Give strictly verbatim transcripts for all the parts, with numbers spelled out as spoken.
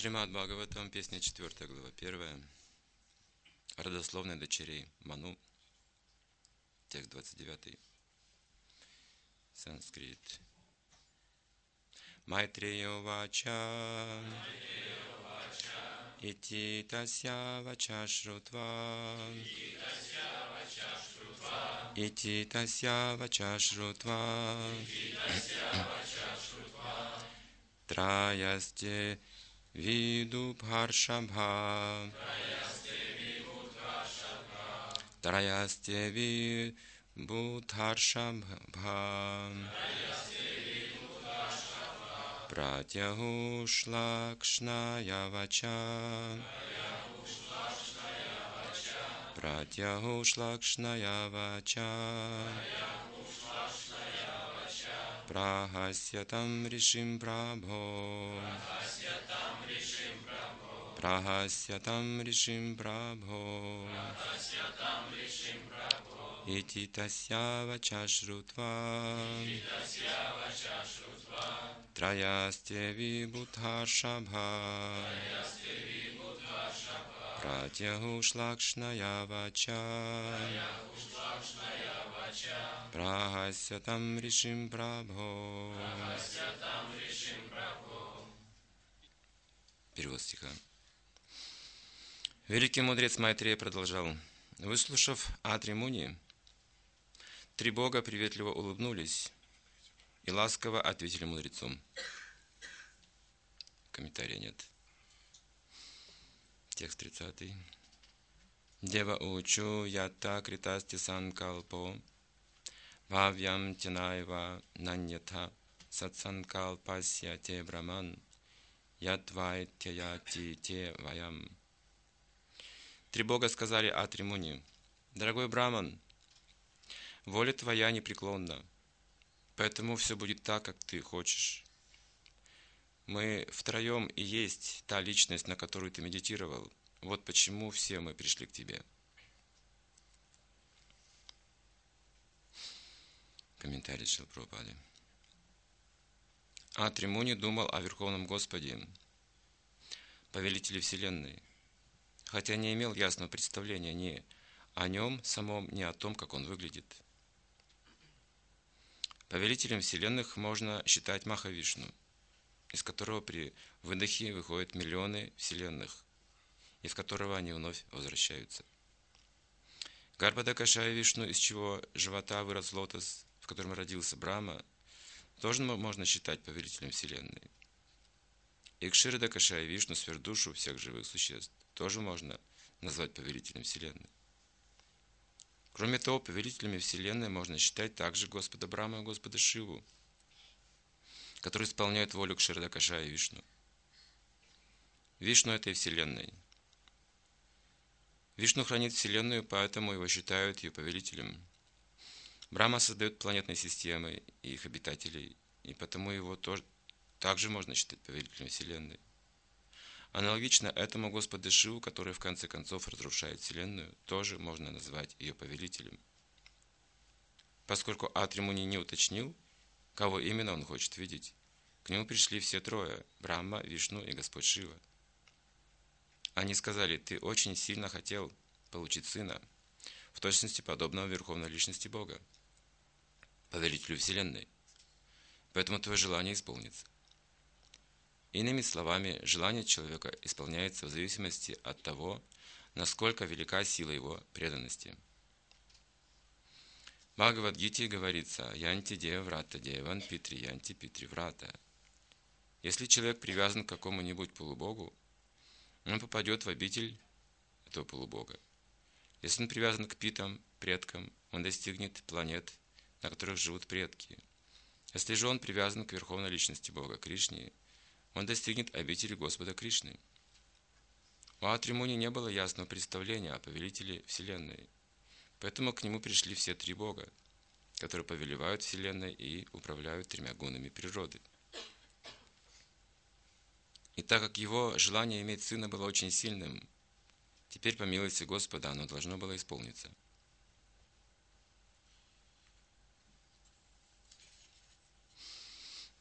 Шримад Бхагаватам, песня четвёртая, глава первая. Родословная дочерей Ману. Текст двадцать девятый. Санскрит. Майтрея вача ити тасья вача шрутва ити тасья вача шрутва траясте видубхаршабха траясте видубхаршабха Пратяхушлакшная вача Пратяхушлакшная вача Прахасятам ришим прабхо Прахасятам ришим прабхо Ити тасья вача шрутва Траясте вибудхаршабха Пратяхушлакшная вача Прахасятам ришим прабхо. Перевод стиха. Великий мудрец Майтрея продолжал. Выслушав Атри Муни, три бога приветливо улыбнулись и ласково ответили мудрецу. Комментария нет. Текст тридцатый. Дева учу ята критасти санкалпо бхавьям тянайва наньята сатсанкалпасья те браман ядвай тяяти те ваям. Три бога сказали Атри Муни: дорогой Браман, воля твоя непреклонна, поэтому все будет так, как ты хочешь. Мы втроем и есть та личность, на которую ты медитировал. Вот почему все мы пришли к тебе. Комментарий Шрилы Прабхупады. Атри Муни думал о Верховном Господе, повелителе Вселенной, хотя не имел ясного представления ни о нем самом, ни о том, как он выглядит. Повелителем вселенных можно считать Махавишну, из которого при выдохе выходят миллионы вселенных, и в которого они вновь возвращаются. Гарбхадакашая Вишну, из чего живота вырос лотос, в котором родился Брахма, тоже можно считать повелителем вселенной. И Кширадакашая Вишну, сверхдушу всех живых существ, тоже можно назвать повелителем вселенной. Кроме того, повелителями вселенной можно считать также Господа Брахму и Господа Шиву, которые исполняют волю Кширадакашая Вишну. Вишну этой вселенной. Вишну хранит вселенную, поэтому его считают ее повелителем. Брахма создает планетные системы и их обитателей, и потому его тоже, также можно считать повелителем вселенной. Аналогично этому Господа Шиву, который в конце концов разрушает вселенную, тоже можно назвать ее повелителем. Поскольку Атри Муни не уточнил, кого именно он хочет видеть, к нему пришли все трое – Брахма, Вишну и Господь Шива. Они сказали: ты очень сильно хотел получить сына, в точности подобного Верховной Личности Бога, повелителю Вселенной. Поэтому твое желание исполнится. Иными словами, желание человека исполняется в зависимости от того, насколько велика сила его преданности. В Бхагавад-гите говорится: «Янти дева врата деван питри янти питри врата». Если человек привязан к какому-нибудь полубогу, он попадет в обитель этого полубога. Если он привязан к питам, предкам, он достигнет планет, на которых живут предки. Если же он привязан к Верховной Личности Бога, Кришне, он достигнет обители Господа Кришны. У Атри Муни не было ясного представления о повелителе Вселенной, поэтому к нему пришли все три бога, которые повелевают Вселенной и управляют тремя гунами природы. И так как его желание иметь сына было очень сильным, теперь, по милости Господа, оно должно было исполниться.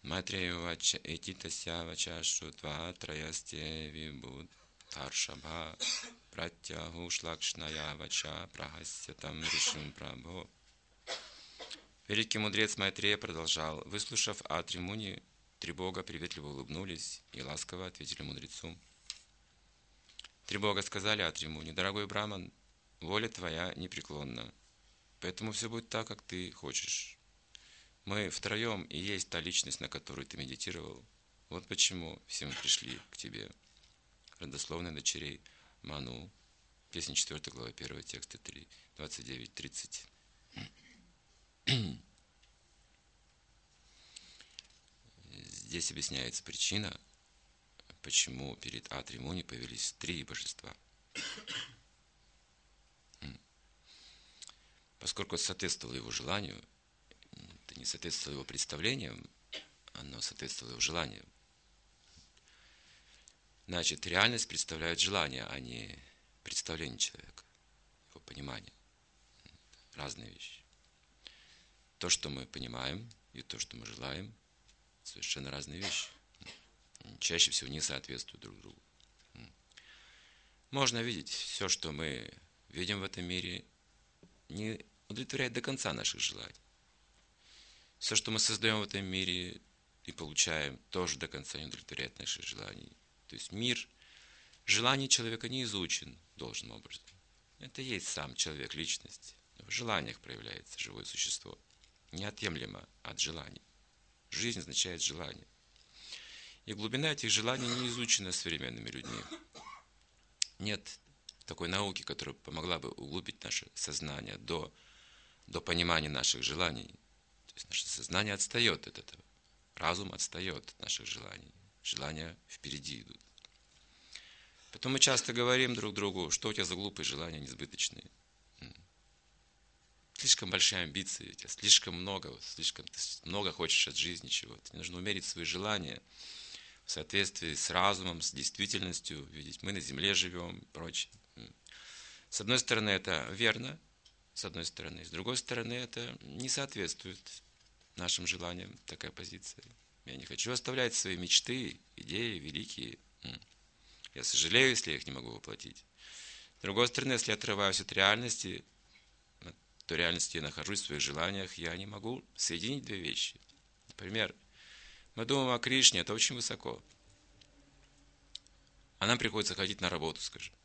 Матрею вача этитася вачашу два траясте вибуд таршабха пратягу шлакшная вача прахасятам ришим прабхо. Великий мудрец Майтрея продолжал. Выслушав Атри Муни, три бога приветливо улыбнулись и ласково ответили мудрецу. Три бога сказали Атри Муни: дорогой Браман, воля твоя непреклонна, поэтому все будет так, как ты хочешь. Мы втроем и есть та личность, на которую ты медитировал. Вот почему все мы пришли к тебе. Родословная дочерей Ману. Песня четвёртая, глава первая, тексты три, двадцать девять тридцать. Здесь объясняется причина, почему перед Атри Муни появились три божества. Поскольку это соответствовало его желанию, это не соответствовало его представлениям, оно соответствовало его желанию. Значит, реальность представляет желание, а не представление человека, его понимание. Разные вещи. То, что мы понимаем, и то, что мы желаем, совершенно разные вещи. Чаще всего не соответствуют друг другу. Можно видеть, все, что мы видим в этом мире, не удовлетворяет до конца наших желаний. Все, что мы создаем в этом мире и получаем, тоже до конца не удовлетворяет наших желаний. То есть мир желаний человека не изучен должным образом. Это и есть сам человек, личность. В желаниях проявляется живое существо. Неотъемлемо от желаний. Жизнь означает желание. И глубина этих желаний не изучена современными людьми. Нет такой науки, которая помогла бы углубить наше сознание до, до понимания наших желаний. То есть наше сознание отстает от этого. Разум отстает от наших желаний. Желания впереди идут. Потом мы часто говорим друг другу, что у тебя за глупые желания несбыточные. Слишком большие амбиции, у тебя слишком много, слишком ты много хочешь от жизни чего-то. Тебе нужно умерить свои желания в соответствии с разумом, с действительностью. Видеть, мы на земле живем и прочее. С одной стороны, это верно, с одной стороны. С другой стороны, это не соответствует нашим желаниям, такая позиция. Я не хочу оставлять свои мечты, идеи великие. Я сожалею, если я их не могу воплотить. С другой стороны, если я отрываюсь от реальности, от той реальности я нахожусь в своих желаниях, я не могу соединить две вещи. Например, мы думаем о Кришне, это очень высоко. А нам приходится ходить на работу, скажем.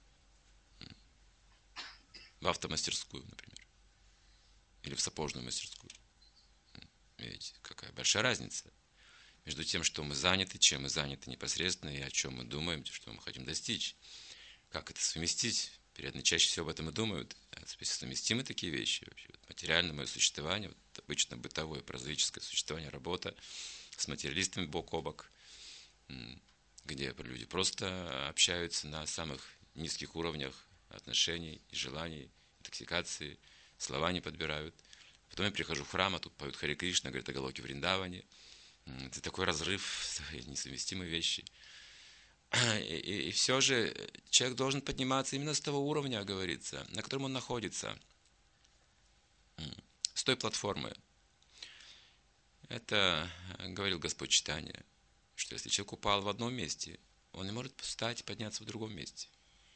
В автомастерскую, например. Или в сапожную мастерскую. Видите, какая большая разница между тем, что мы заняты, чем мы заняты непосредственно, и о чем мы думаем, что мы хотим достичь. Как это совместить? Переданы чаще всего об этом и думают. Совместимы такие вещи вообще. Материальное мое существование, вот обычно бытовое, прозаическое существование, работа с материалистами бок о бок, где люди просто общаются на самых низких уровнях отношений и желаний, интоксикации, слова не подбирают. Потом я прихожу в храм, а тут поют Харе Кришна, говорят о Галоке Вриндаване. Это такой разрыв, несовместимые вещи. И, и, и все же человек должен подниматься именно с того уровня, говорится, на котором он находится, с той платформы. Это говорил Господь Чайтанья, что если человек упал в одном месте, он не может встать и подняться в другом месте.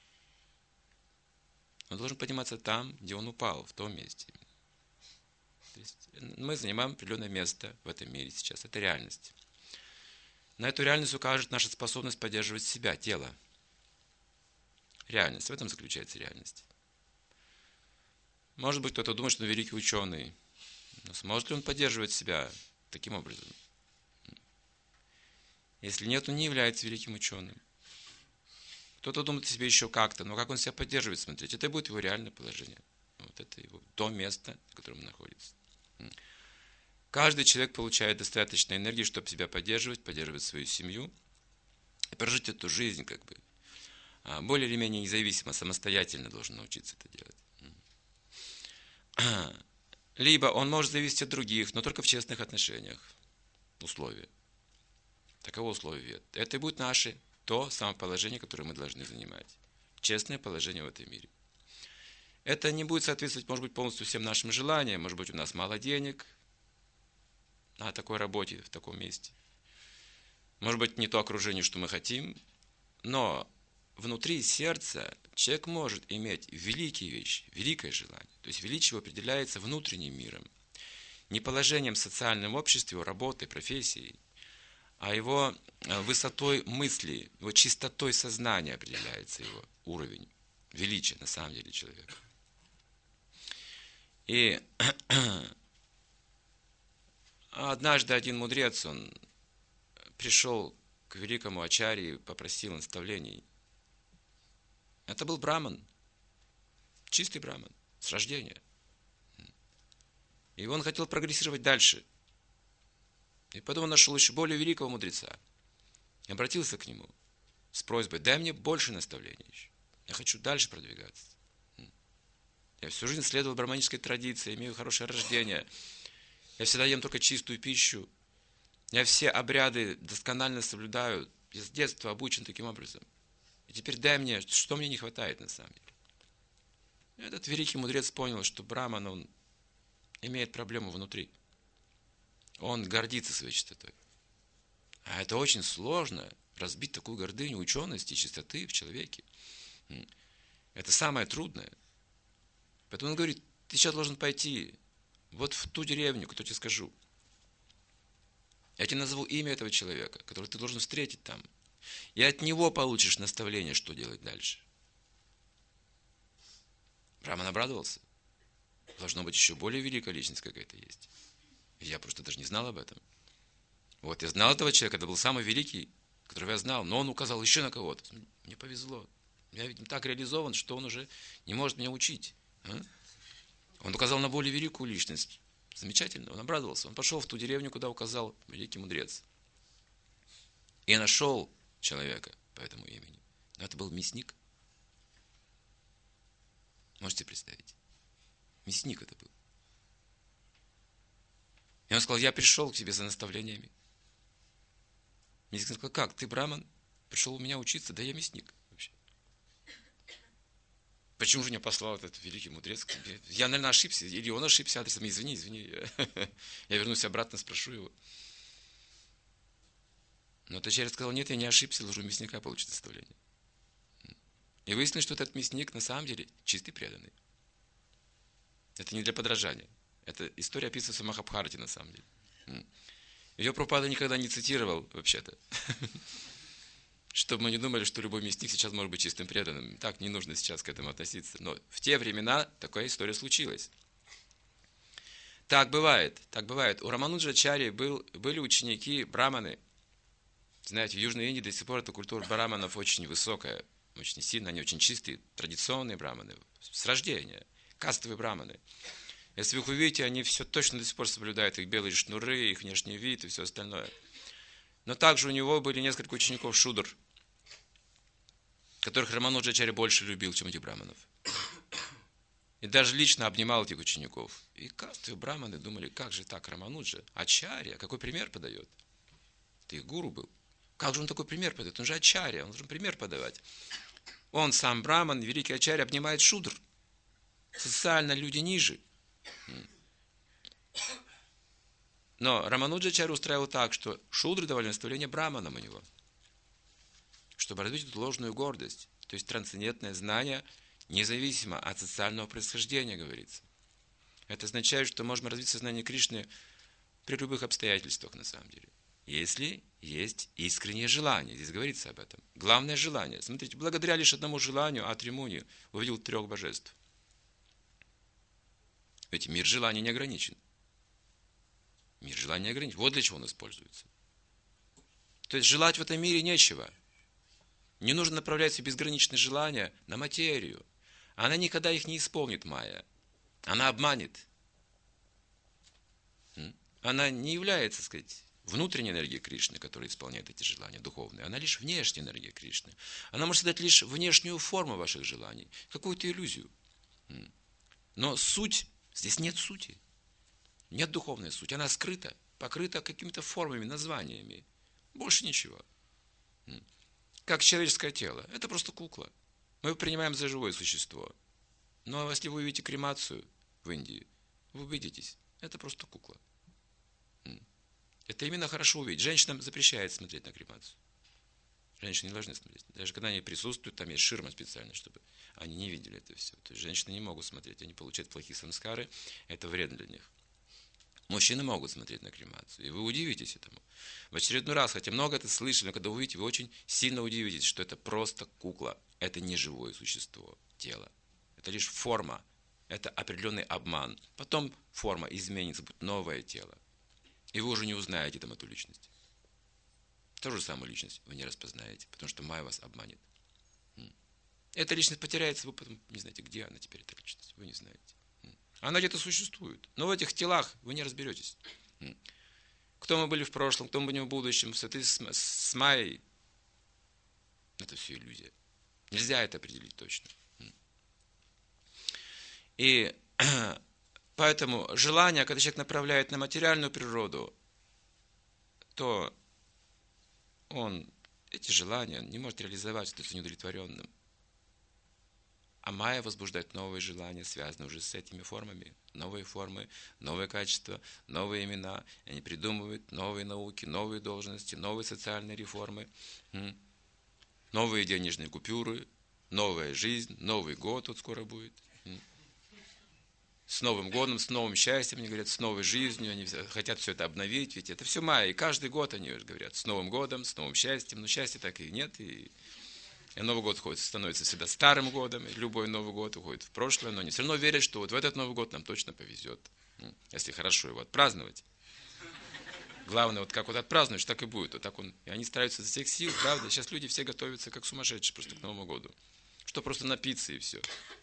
Он должен подниматься там, где он упал, в том месте. То есть мы занимаем определенное место в этом мире сейчас. Это реальность. На эту реальность укажет наша способность поддерживать себя, тело. Реальность. В этом заключается реальность. Может быть, кто-то думает, что он великий ученый. Но сможет ли он поддерживать себя таким образом? Если нет, он не является великим ученым. Кто-то думает о себе еще как-то, но как он себя поддерживает, смотрите, это будет его реальное положение. Вот это его, то место, на котором он находится. Каждый человек получает достаточно энергии, чтобы себя поддерживать, поддерживать свою семью и прожить эту жизнь как бы более или менее независимо, самостоятельно должен научиться это делать. Либо он может зависеть от других, но только в честных отношениях. Условия. Таково условие. Это и будет наше, то самоположение, которое мы должны занимать. Честное положение в этом мире. Это не будет соответствовать, может быть, полностью всем нашим желаниям. Может быть, у нас мало денег, на такой работе, в таком месте. Может быть, не то окружение, что мы хотим, но внутри сердца человек может иметь великие вещи, великое желание. То есть величие определяется внутренним миром. Не положением в социальном обществе, его работой, профессией, а его высотой мысли, его чистотой сознания определяется его уровень величия на самом деле человека. И однажды один мудрец, он пришел к великому ачарье и попросил наставлений. Это был браман, чистый браман, с рождения. И он хотел прогрессировать дальше. И потом он нашел еще более великого мудреца. И обратился к нему с просьбой: дай мне больше наставлений еще. Я хочу дальше продвигаться. Я всю жизнь следовал браманической традиции, имею хорошее рождение. Я всегда ем только чистую пищу. Я все обряды досконально соблюдаю. Я с детства обучен таким образом. И теперь дай мне, что мне не хватает на самом деле. Этот великий мудрец понял, что браман, он имеет проблему внутри. Он гордится своей чистотой. А это очень сложно, разбить такую гордыню учености и чистоты в человеке. Это самое трудное. Поэтому он говорит: ты сейчас должен пойти вот в ту деревню, которую я тебе скажу. Я тебе назову имя этого человека, которого ты должен встретить там. И от него получишь наставление, что делать дальше. Браман обрадовался. Должно быть, еще более великая личность какая-то есть. Я просто даже не знал об этом. Вот, я знал этого человека, это был самый великий, которого я знал, но он указал еще на кого-то. Мне повезло. Я, видимо, так реализован, что он уже не может меня учить. А? Он указал на более великую личность. Замечательно, он обрадовался. Он пошел в ту деревню, куда указал великий мудрец. И нашел человека по этому имени. Но это был мясник. Можете представить? Мясник это был. И он сказал: я пришел к тебе за наставлениями. Мясник сказал: как, ты браман? Пришел у меня учиться? Да я мясник вообще. Почему же меня послал этот великий мудрец к тебе? Я, наверное, ошибся. Или он ошибся адресом. Извини, извини. Я вернусь обратно, спрошу его. Но Тачарья сказал: нет, я не ошибся, должен у мясника получить наставление. И выяснилось, что этот мясник на самом деле чистый преданный. Это не для подражания. Эта история описывается в Махабхарате на самом деле. Ее Прабхупада никогда не цитировал вообще-то. Чтобы мы не думали, что любой мясник сейчас может быть чистым преданным. Так, не нужно сейчас к этому относиться. Но в те времена такая история случилась. Так бывает, так бывает. У Рамануджачарьи был, были ученики браманы. Знаете, в Южной Индии до сих пор эта культура браманов очень высокая, очень сильная, они очень чистые, традиционные браманы, с рождения, кастовые браманы. Если вы их увидите, они все точно до сих пор соблюдают их белые шнуры, их внешний вид и все остальное. Но также у него были несколько учеников шудр, которых Рамануджачарья больше любил, чем этих браманов. И даже лично обнимал этих учеников. И кастовые браманы думали: как же так, Рамануджа, ачарья, какой пример подает? Ты их гуру был. Как же он такой пример подает? Он же ачарья, он должен пример подавать. Он сам браман, великий ачарья, обнимает шудр. Социально люди ниже. Но Рамануджачарья устраивал так, что шудры давали наставление браманам у него, чтобы развить эту ложную гордость, то есть трансцендентное знание, независимо от социального происхождения, говорится. Это означает, что можем развить сознание Кришны при любых обстоятельствах, на самом деле. Если есть искреннее желание. Здесь говорится об этом. Главное желание. Смотрите, благодаря лишь одному желанию Атри-Муни увидел трех божеств. Ведь мир желаний не ограничен. Мир желаний не ограничен. Вот для чего он используется. То есть желать в этом мире нечего. Не нужно направлять свои безграничные желания на материю. Она никогда их не исполнит, Майя. Она обманет. Она не является, так сказать, внутренняя энергия Кришны, которая исполняет эти желания духовные. Она лишь внешняя энергия Кришны. Она может дать лишь внешнюю форму ваших желаний, какую-то иллюзию. Но суть, здесь нет сути. Нет духовной сути. Она скрыта, покрыта какими-то формами, названиями. Больше ничего. Как человеческое тело. Это просто кукла. Мы его принимаем за живое существо. Но если вы увидите кремацию в Индии, вы убедитесь, это просто кукла. Это именно хорошо увидеть. Женщинам запрещается смотреть на кремацию. Женщины не должны смотреть. Даже когда они присутствуют, там есть ширма специально, чтобы они не видели это все. То есть женщины не могут смотреть, они получают плохие самскары, это вредно для них. Мужчины могут смотреть на кремацию, и вы удивитесь этому. В очередной раз, хотя много это слышали, но когда вы увидите, вы очень сильно удивитесь, что это просто кукла, это не живое существо, тело. Это лишь форма, это определенный обман. Потом форма изменится, будет новое тело. И вы уже не узнаете там эту личность. Ту же самую личность вы не распознаете, потому что Майя вас обманет. Эта личность потеряется, вы потом не знаете, где она теперь, эта личность. Вы не знаете. Она где-то существует. Но в этих телах вы не разберетесь. Кто мы были в прошлом, кто мы будем в будущем, в соответствии с, с Майей, это все иллюзия. Нельзя это определить точно. И поэтому желание, когда человек направляет на материальную природу, то он эти желания не может реализовать, становится неудовлетворенным. А Майя возбуждает новые желания, связанные уже с этими формами. Новые формы, новые качества, новые имена. Они придумывают новые науки, новые должности, новые социальные реформы, новые денежные купюры, новая жизнь, Новый год вот скоро будет. С Новым годом, с новым счастьем, они говорят, с новой жизнью, они хотят все это обновить, ведь это все Майя. И каждый год они говорят, с Новым годом, с новым счастьем. Но счастья так и нет, и... И Новый год становится всегда старым годом, и любой Новый год уходит в прошлое, но они все равно верят, что вот в этот Новый год нам точно повезет, если хорошо его отпраздновать. Главное, вот как вот отпразднуешь, так и будет. Вот так он, и они стараются изо всех сил, правда. Сейчас люди все готовятся как сумасшедшие просто к Новому году. Что просто напиться и все.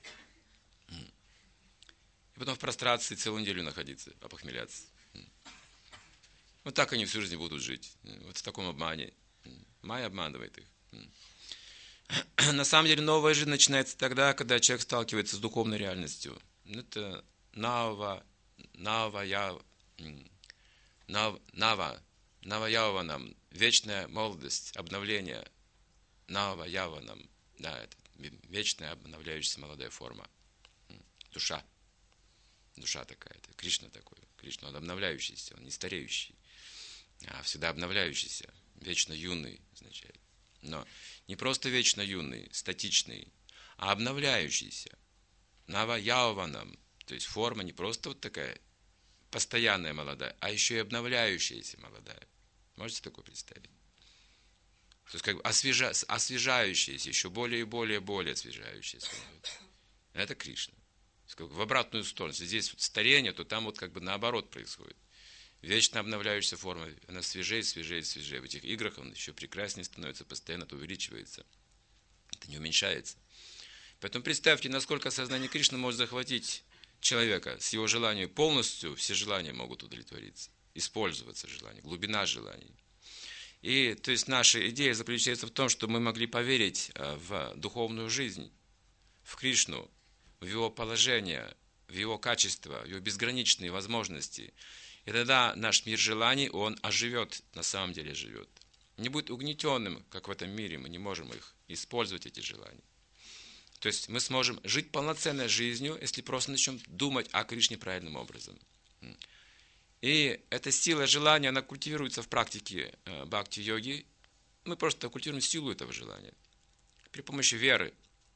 И потом в прострации целую неделю находиться, опохмеляться. Вот так они всю жизнь будут жить. Вот в таком обмане. Майя обманывает их. На самом деле новая жизнь начинается тогда, когда человек сталкивается с духовной реальностью. Это нава, нава, я, нав, нава, нава яванам, вечная молодость, обновление, нава яванам, да, это вечная обновляющаяся молодая форма, душа, душа такая, это Кришна такой, Кришна, он обновляющийся, он не стареющий, а всегда обновляющийся, вечно юный означает. Но не просто вечно юный, статичный, а обновляющийся. Нава-яванам, то есть форма не просто вот такая постоянная молодая, а еще и обновляющаяся молодая. Можете такое представить? То есть как бы освежа, освежающаяся, еще более и более, более освежающаяся. Это Кришна. Как бы в обратную сторону. Если здесь вот старение, то там вот как бы наоборот происходит. Вечно обновляющаяся форма, она свежее, свежее, свежее. В этих играх он еще прекраснее становится, постоянно это увеличивается. Это не уменьшается. Поэтому представьте, насколько сознание Кришны может захватить человека. С его желанием полностью все желания могут удовлетвориться. Использоваться желание, глубина желаний. И то есть наша идея заключается в том, что мы могли поверить в духовную жизнь, в Кришну, в его положение, в его качество, в его безграничные возможности. И тогда наш мир желаний, он оживет, на самом деле живет. Не будет угнетенным, как в этом мире, мы не можем их использовать, эти желания. То есть мы сможем жить полноценной жизнью, если просто начнем думать о Кришне правильным образом. И эта сила желания, она культивируется в практике бхакти-йоги. Мы просто культивируем силу этого желания при помощи веры.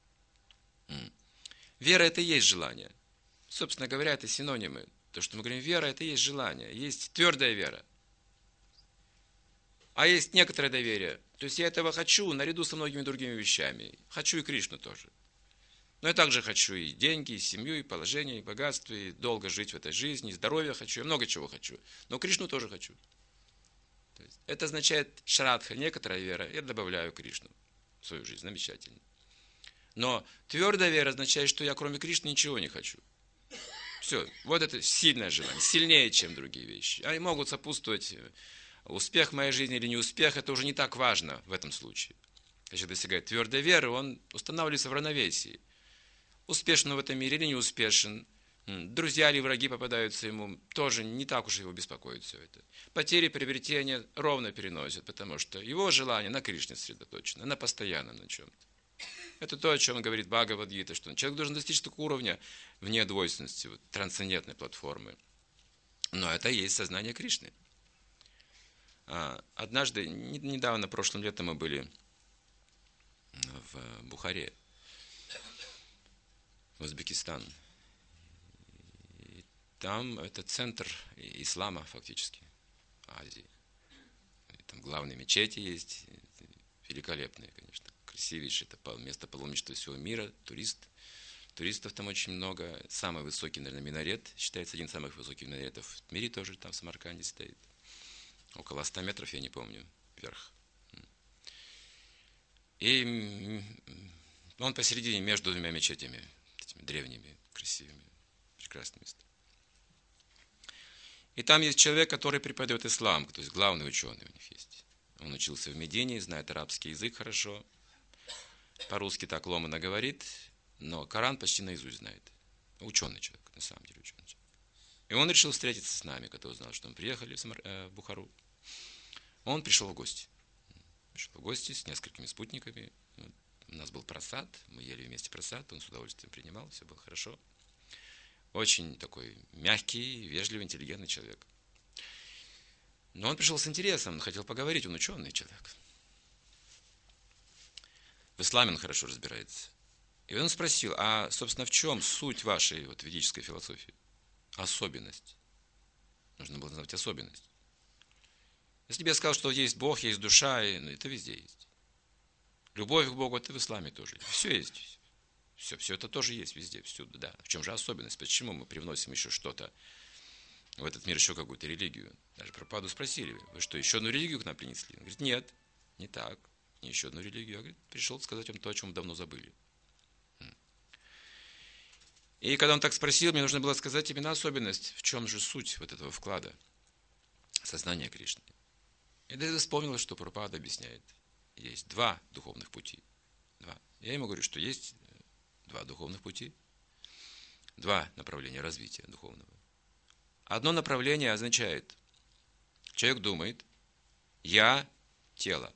Вера – это и есть желание. Собственно говоря, это синонимы. То, что мы говорим, вера – это и есть желание. Есть твердая вера. А есть некоторое доверие. То есть я этого хочу наряду со многими другими вещами. Хочу и Кришну тоже. Но я также хочу и деньги, и семью, и положение, и богатство, и долго жить в этой жизни, и здоровье хочу, и много чего хочу. Но Кришну тоже хочу. То есть это означает шрадха, некоторая вера. Я добавляю Кришну в свою жизнь. Замечательно. Но твердая вера означает, что я кроме Кришны ничего не хочу. Все, вот это сильное желание, сильнее, чем другие вещи. Они могут сопутствовать успех в моей жизни или не успех, это уже не так важно в этом случае. Когда человек достигает твердой веры, он устанавливается в равновесии. Успешен он в этом мире или не успешен, друзья или враги попадаются ему, тоже не так уж его беспокоит все это. Потери, приобретения ровно переносят, потому что его желание на Кришне сосредоточено, на постоянном на чем-то. Это то, о чем говорит Бхагавад-гита, что человек должен достичь такого уровня вне двойственности, вот, трансцендентной платформы. Но это и есть сознание Кришны. Однажды, недавно, прошлым летом мы были в Бухаре, в Узбекистан. И там это центр ислама фактически, Азии. И там главные мечети есть, великолепные, конечно, красивейшие. Это место паломничества всего мира, турист. Туристов там очень много. Самый высокий, наверное, минарет, считается один из самых высоких минаретов в мире, тоже там в Самарканде стоит. Около ста метров, я не помню, вверх. И он посередине между двумя мечетями, этими древними, красивыми, прекрасными местами. И там есть человек, который преподает ислам, то есть главный ученый у них есть. Он учился в Медине, знает арабский язык хорошо, по-русски так ломано говорит, но Коран почти наизусть знает. Ученый человек, на самом деле ученый человек. И он решил встретиться с нами, когда узнал, что мы приехали в, Самар... э, в Бухару. Он пришел в гости. Пришел в гости с несколькими спутниками. У нас был просад, мы ели вместе просад, он с удовольствием принимал, все было хорошо. Очень такой мягкий, вежливый, интеллигентный человек. Но он пришел с интересом, он хотел поговорить, он ученый человек. В исламе он хорошо разбирается. И он спросил, а, собственно, в чем суть вашей вот, ведической философии? Особенность. Нужно было назвать особенность. Если бы я сказал, что есть Бог, есть душа, и, ну, это везде есть. Любовь к Богу, это в исламе тоже есть. Все есть. Все, все это тоже есть везде, всюду, да. В чем же особенность? Почему мы привносим еще что-то в этот мир, еще какую-то религию? Даже Прабхупаду спросили, вы что, еще одну религию к нам принесли? Он говорит, нет, не так, не еще одну религию. Я говорит, пришел сказать вам то, о чем мы давно забыли. И когда он так спросил, мне нужно было сказать именно особенность, в чем же суть вот этого вклада сознания Кришны. И тогда я вспомнил, что Прабхупада объясняет. Есть два духовных пути. Два. Я ему говорю, что есть два духовных пути, два направления развития духовного. Одно направление означает, человек думает, я тело.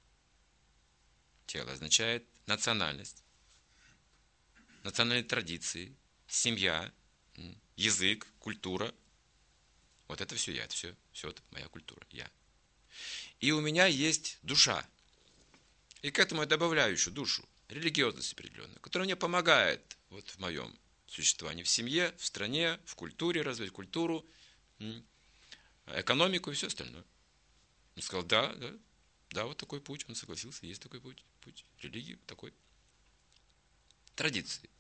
Тело означает национальность, национальные традиции, семья, язык, культура. Вот это все я, это все, все это моя культура, я. И у меня есть душа. И к этому я добавляю еще душу, религиозность определенную, которая мне помогает вот в моем существовании в семье, в стране, в культуре, развить культуру, экономику и все остальное. Он сказал, да, да, да, вот такой путь. Он согласился, есть такой путь, путь религии такой. Традиции.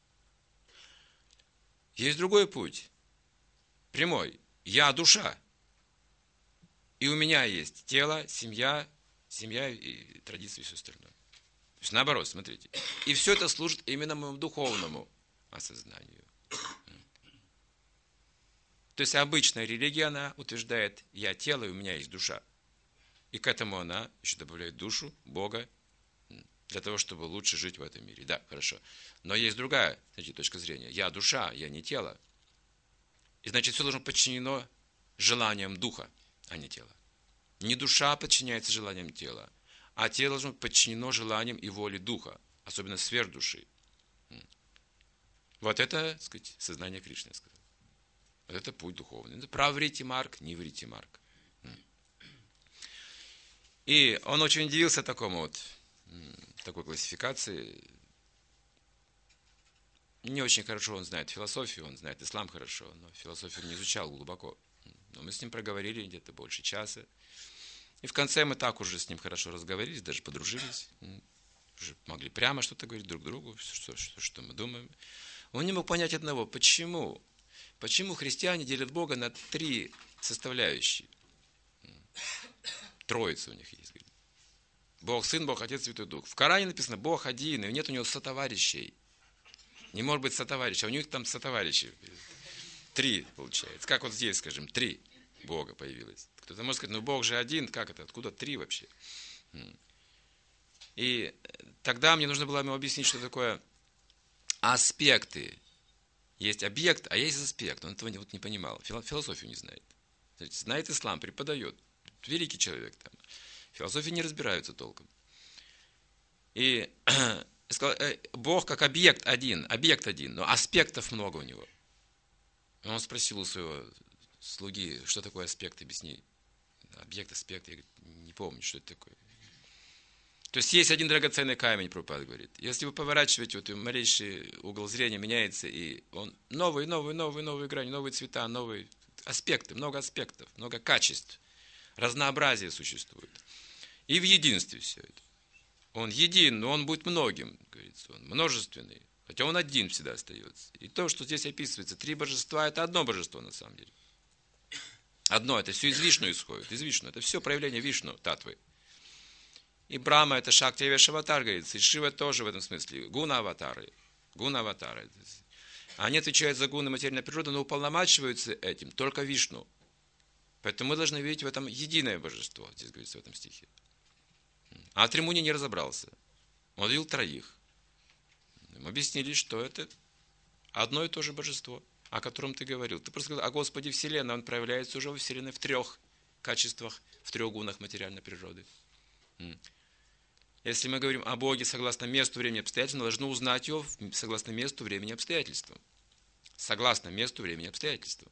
Есть другой путь, прямой. Я душа. И у меня есть тело, семья, семья и традиции и все остальное. То есть наоборот, смотрите. И все это служит именно моему духовному осознанию. То есть обычная религия, она утверждает, я тело, и у меня есть душа. И к этому она еще добавляет душу, Бога, для того, чтобы лучше жить в этом мире. Да, хорошо. Но есть другая, знаете, точка зрения. Я душа, я не тело. И значит, все должно подчинено желаниям духа, а не тела. Не душа подчиняется желаниям тела, а тело должно быть подчинено желаниям и воле духа, особенно сверхдуши. Вот это, так сказать, сознание Кришны, я сказал. Вот это путь духовный. Прав врите, Марк, не врите, Марк. И он очень удивился такому вот, такой классификации. Не очень хорошо он знает философию, он знает ислам хорошо, но философию не изучал глубоко. Но мы с ним проговорили где-то больше часа. И в конце мы так уже с ним хорошо разговорились, даже подружились. Уже могли прямо что-то говорить друг другу, что, что, что мы думаем. Он не мог понять одного, почему? Почему христиане делят Бога на три составляющие? Троица у них есть. Бог Сын, Бог Отец, Святой Дух. В Коране написано Бог один, и нет у него сотоварищей. Не может быть сотоварища, а у них там сотоварищи. Три, получается. Как вот здесь, скажем, три Бога появилось. Кто-то может сказать, ну Бог же один, как это, откуда три вообще? И тогда мне нужно было ему объяснить, что такое аспекты. Есть объект, а есть аспект. Он этого вот не понимал, философию не знает. Знает ислам, преподает. Великий человек там. Философии не разбираются толком. И сказал, Бог как объект один, объект один, но аспектов много у него. И он спросил у своего слуги, что такое аспект, объясни. объект, аспект, я говорю, не помню, что это такое. То есть есть один драгоценный камень, Прабхупада говорит. Если вы поворачиваете, вот малейший угол зрения меняется, и он новые, новые, новые, новые грани, новые цвета, новые аспекты, много аспектов, много качеств, разнообразие существует. И в единстве все это. Он един, но он будет многим, говорится, он множественный, хотя он один всегда остается. И то, что здесь описывается, три божества, это одно божество на самом деле. Одно, это все из Вишну исходит, из Вишну, это все проявление Вишну, татвы. И Брахма это Шакти Веш аватар, говорится, и Шива тоже в этом смысле, гуна аватары, гуна аватары. Они отвечают за гуны материальной природы, но уполномачиваются этим только Вишну. Поэтому мы должны видеть в этом единое божество, здесь говорится в этом стихе. А Атримуни не разобрался. Он видел троих. Мы объяснили, что это одно и то же божество, о котором ты говорил. Ты просто говорил о Господе Вселенной, он проявляется уже во Вселенной в трех качествах, в трех гунах материальной природы. Если мы говорим о Боге согласно месту, времени, обстоятельствам, мы должны узнать его согласно месту, времени, обстоятельствам. Согласно месту, времени, обстоятельствам.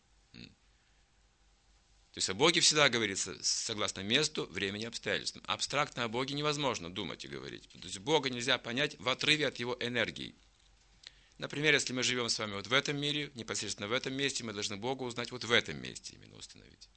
То есть о Боге всегда говорится согласно месту, времени, обстоятельствам. Абстрактно о Боге невозможно думать и говорить. То есть Бога нельзя понять в отрыве от Его энергии. Например, если мы живем с вами вот в этом мире, непосредственно в этом месте, мы должны Бога узнать вот в этом месте, именно установить.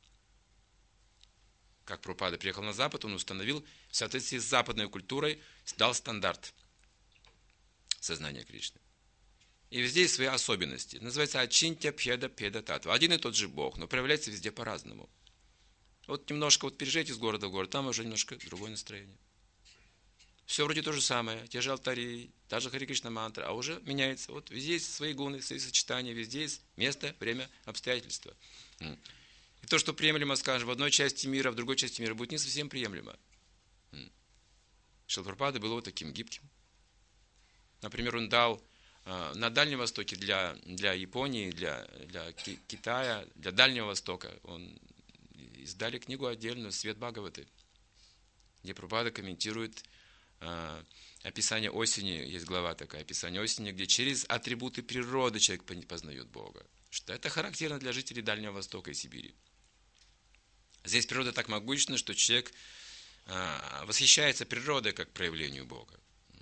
Как Прабхупада приехал на Запад, он установил в соответствии с западной культурой, дал стандарт сознания Кришны. И везде есть свои особенности. Называется Ачинтя Пьеда Педа Татва. Один и тот же Бог, но проявляется везде по-разному. Вот немножко вот переезжайте из города в город, там уже немножко другое настроение. Все вроде то же самое, те же алтари, та же Хари Кришна мантра, а уже меняется. Вот везде есть свои гуны, свои сочетания, везде есть место, время, обстоятельства. И то, что приемлемо, скажем, в одной части мира, в другой части мира, будет не совсем приемлемо. Шрила Прабхупада был вот таким гибким. Например, он дал э, на Дальнем Востоке для, для Японии, для, для Китая, для Дальнего Востока, он издали книгу отдельную «Свет Бхагаваты», где Прабхупада комментирует э, описание осени, есть глава такая, описание осени, где через атрибуты природы человек познает Бога. Что это характерно для жителей Дальнего Востока и Сибири. Здесь природа так могущественна, что человек а, восхищается природой как проявлению Бога.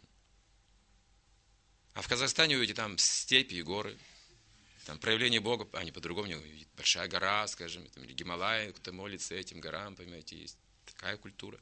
А в Казахстане вы видите там степи и горы, там проявление Бога, а не по-другому, большая гора, скажем, там, или Гималай, кто-то молится этим горам, понимаете, есть такая культура.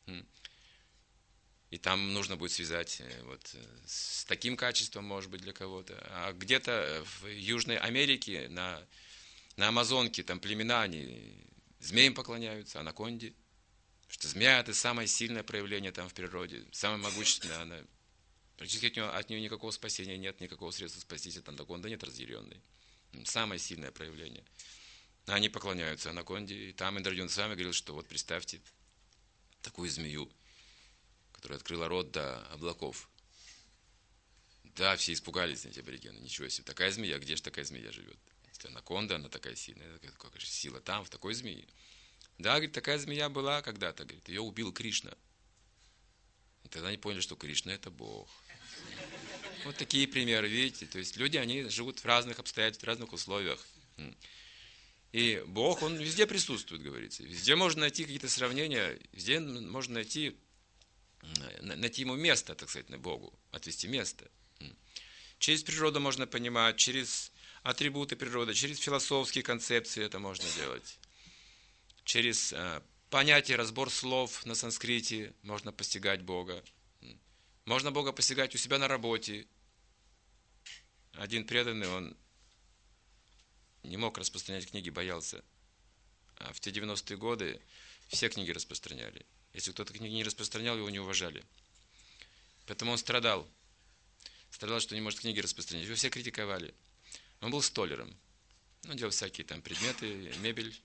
И там нужно будет связать вот, с таким качеством, может быть, для кого-то. А где-то в Южной Америке, на, на Амазонке, там племена, они змеям поклоняются, анаконде. Потому что змея – это самое сильное проявление там в природе, самое могущественное. Она, практически от нее, от нее никакого спасения нет, никакого средства спастись от анаконды нет разъяренной. Самое сильное проявление. Они поклоняются анаконде. И там Индрадьюн с вами говорил, что вот представьте такую змею, которая открыла рот до облаков. Да, все испугались эти аборигены. Ничего себе, такая змея, где же такая змея живет? Если анаконда, она такая сильная, какая же сила там, в такой змее. Да, говорит, такая змея была когда-то, говорит, ее убил Кришна. И тогда они поняли, что Кришна это Бог. Вот такие примеры, видите. То есть люди, они живут в разных обстоятельствах, в разных условиях. И Бог, Он везде присутствует, говорится. Везде можно найти какие-то сравнения, везде можно найти найти ему место, так сказать, на Богу, отвести место. Через природу можно понимать, через атрибуты природы, через философские концепции это можно делать. Через э, понятие, разбор слов на санскрите можно постигать Бога. Можно Бога постигать у себя на работе. Один преданный, он не мог распространять книги, боялся. А в те девяностые годы все книги распространяли. Если кто-то книги не распространял, его не уважали. Поэтому он страдал. Страдал, что не может книги распространять. Его все критиковали. Он был столяром. Он делал всякие там предметы, мебель.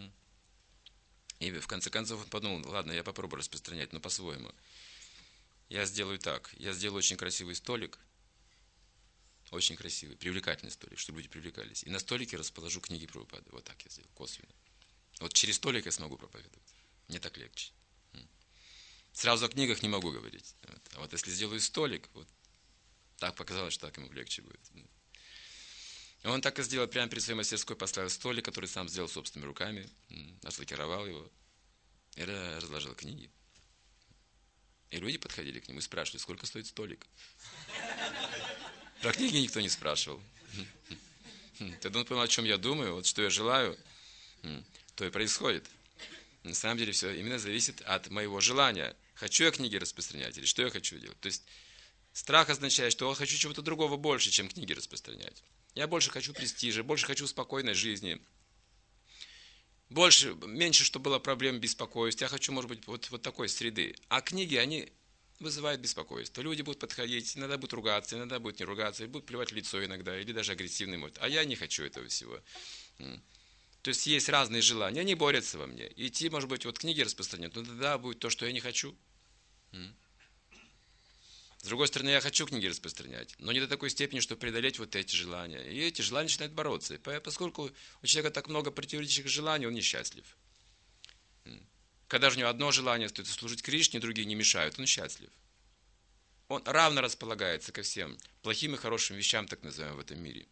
И в конце концов он подумал, ладно, я попробую распространять, но по-своему. Я сделаю так. Я сделаю очень красивый столик. Очень красивый, привлекательный столик, чтобы люди привлекались. И на столике расположу книги Прабхупады. Вот так я сделал, косвенно. Вот через столик я смогу проповедовать. Мне так легче. Сразу о книгах не могу говорить. А вот если сделаю столик, вот так показалось, что так ему легче будет. И он так и сделал, прямо перед своей мастерской поставил столик, который сам сделал собственными руками, отлакировал его. и разложил книги. И люди подходили к нему и спрашивали, сколько стоит столик. Про книги никто не спрашивал. Тогда он понял, о чем я думаю, вот что я желаю, то и происходит. На самом деле все именно зависит от моего желания. Хочу я книги распространять или что я хочу делать. То есть страх означает, что я хочу чего-то другого больше, чем книги распространять. Я больше хочу престижа, больше хочу спокойной жизни. Больше, меньше, чтобы было проблем, беспокойств. Я хочу, может быть, вот, вот такой среды. А книги, они вызывают беспокойство. Люди будут подходить, иногда будут ругаться, иногда будут не ругаться, и будут плевать в лицо иногда, или даже агрессивный может. А я не хочу этого всего. То есть есть разные желания, они борются во мне. Идти, может быть, вот книги распространять, но тогда будет то, что я не хочу. С другой стороны, я хочу книги распространять, но не до такой степени, чтобы преодолеть вот эти желания. И эти желания начинают бороться. И поскольку у человека так много противоречивых желаний, он несчастлив. Когда же у него одно желание стоит служить Кришне, другие не мешают, он счастлив. Он равно располагается ко всем плохим и хорошим вещам, так называемым, в этом мире.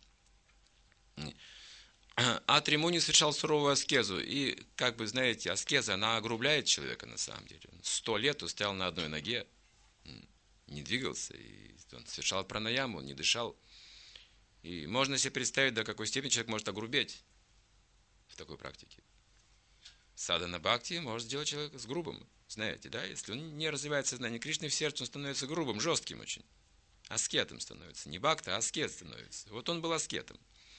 А Тримуни совершал суровую аскезу. И, как бы, знаете, аскеза, она огрубляет человека на самом деле. Сто лет он стоял на одной ноге, не двигался, и он совершал пранаяму, он не дышал. И можно себе представить, до какой степени человек может огрубеть в такой практике. Садхана бхакти может сделать человека с грубым, знаете, да? Если он не развивает сознание Кришны в сердце, он становится грубым, жестким очень. Аскетом становится. Не бхакта, а аскет становится. Вот он был аскетом.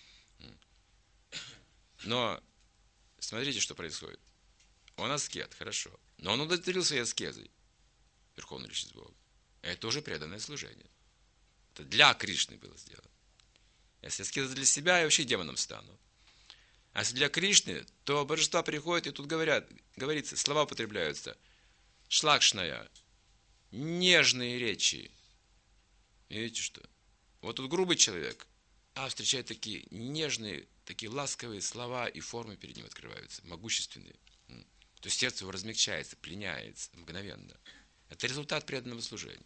Но смотрите, что происходит. Он аскет, хорошо. Но он удовлетворил своей аскезой. Верховный Личность Бога. Это уже преданное служение. Это для Кришны было сделано. Если аскеза для себя, я вообще демоном стану. А если для Кришны, то божества приходят, и тут говорят, говорится, слова употребляются. Шлакшная, нежные речи. Видите что? Вот тут грубый человек, а встречает такие нежные, такие ласковые слова, и формы перед ним открываются, могущественные. То есть сердце его размягчается, пленяется мгновенно. Это результат преданного служения.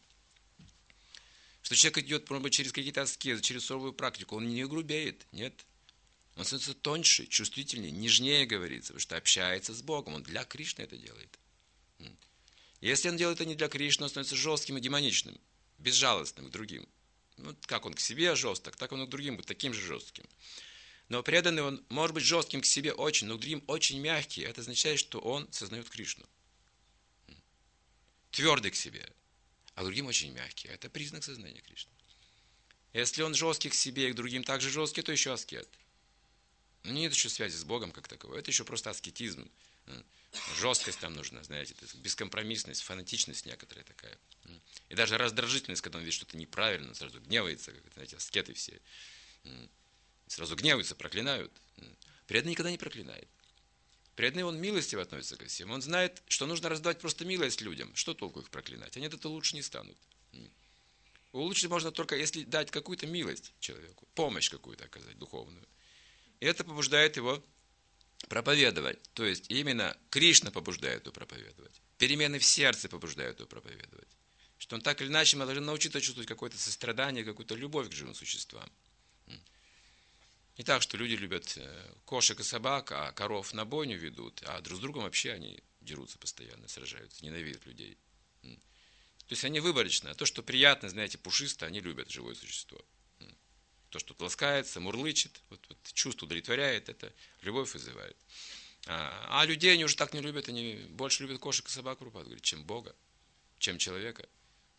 Что человек идет, может быть, через какие-то аскезы, через суровую практику, он не грубеет, нет. Он становится тоньше, чувствительнее, нежнее, говорится, потому что общается с Богом. Он для Кришны это делает. Если он делает это не для Кришны, он становится жестким и демоничным, безжалостным к другим. Ну, как он к себе жесток, так он и к другим будет таким же жестким. Но преданный он может быть жестким к себе очень, но к другим очень мягкий. Это означает, что он сознает Кришну. Твердый к себе, а к другим очень мягкий. Это признак сознания Кришны. Если он жесткий к себе и к другим также жесткий, то еще аскет. Но нет еще связи с Богом как таковой. Это еще просто аскетизм. Жесткость там нужна, знаете, бескомпромиссность, фанатичность некоторая такая. И даже раздражительность, когда он видит что-то неправильно, сразу гневается, как, знаете, аскеты все. Сразу гневаются, проклинают. Преданный никогда не проклинает. Преданный, он милостиво относится ко всем. Он знает, что нужно раздавать просто милость людям. Что толку их проклинать? Они от этого лучше не станут. Улучшить можно только, если дать какую-то милость человеку, помощь какую-то оказать, духовную. И это побуждает его проповедовать. То есть именно Кришна побуждает его проповедовать. Перемены в сердце побуждают его проповедовать. Что он так или иначе должен научиться чувствовать какое-то сострадание, какую-то любовь к живым существам. Не так, что люди любят кошек и собак, а коров на бойню ведут, а друг с другом вообще они дерутся постоянно, сражаются, ненавидят людей. То есть они выборочно. То, что приятно, знаете, пушисто, они любят живое существо. То, что ласкается, мурлычет, вот, вот, чувство удовлетворяет, это любовь вызывает. А, а людей они уже так не любят, они больше любят кошек и собак, Прабхупада говорит, чем Бога, чем человека.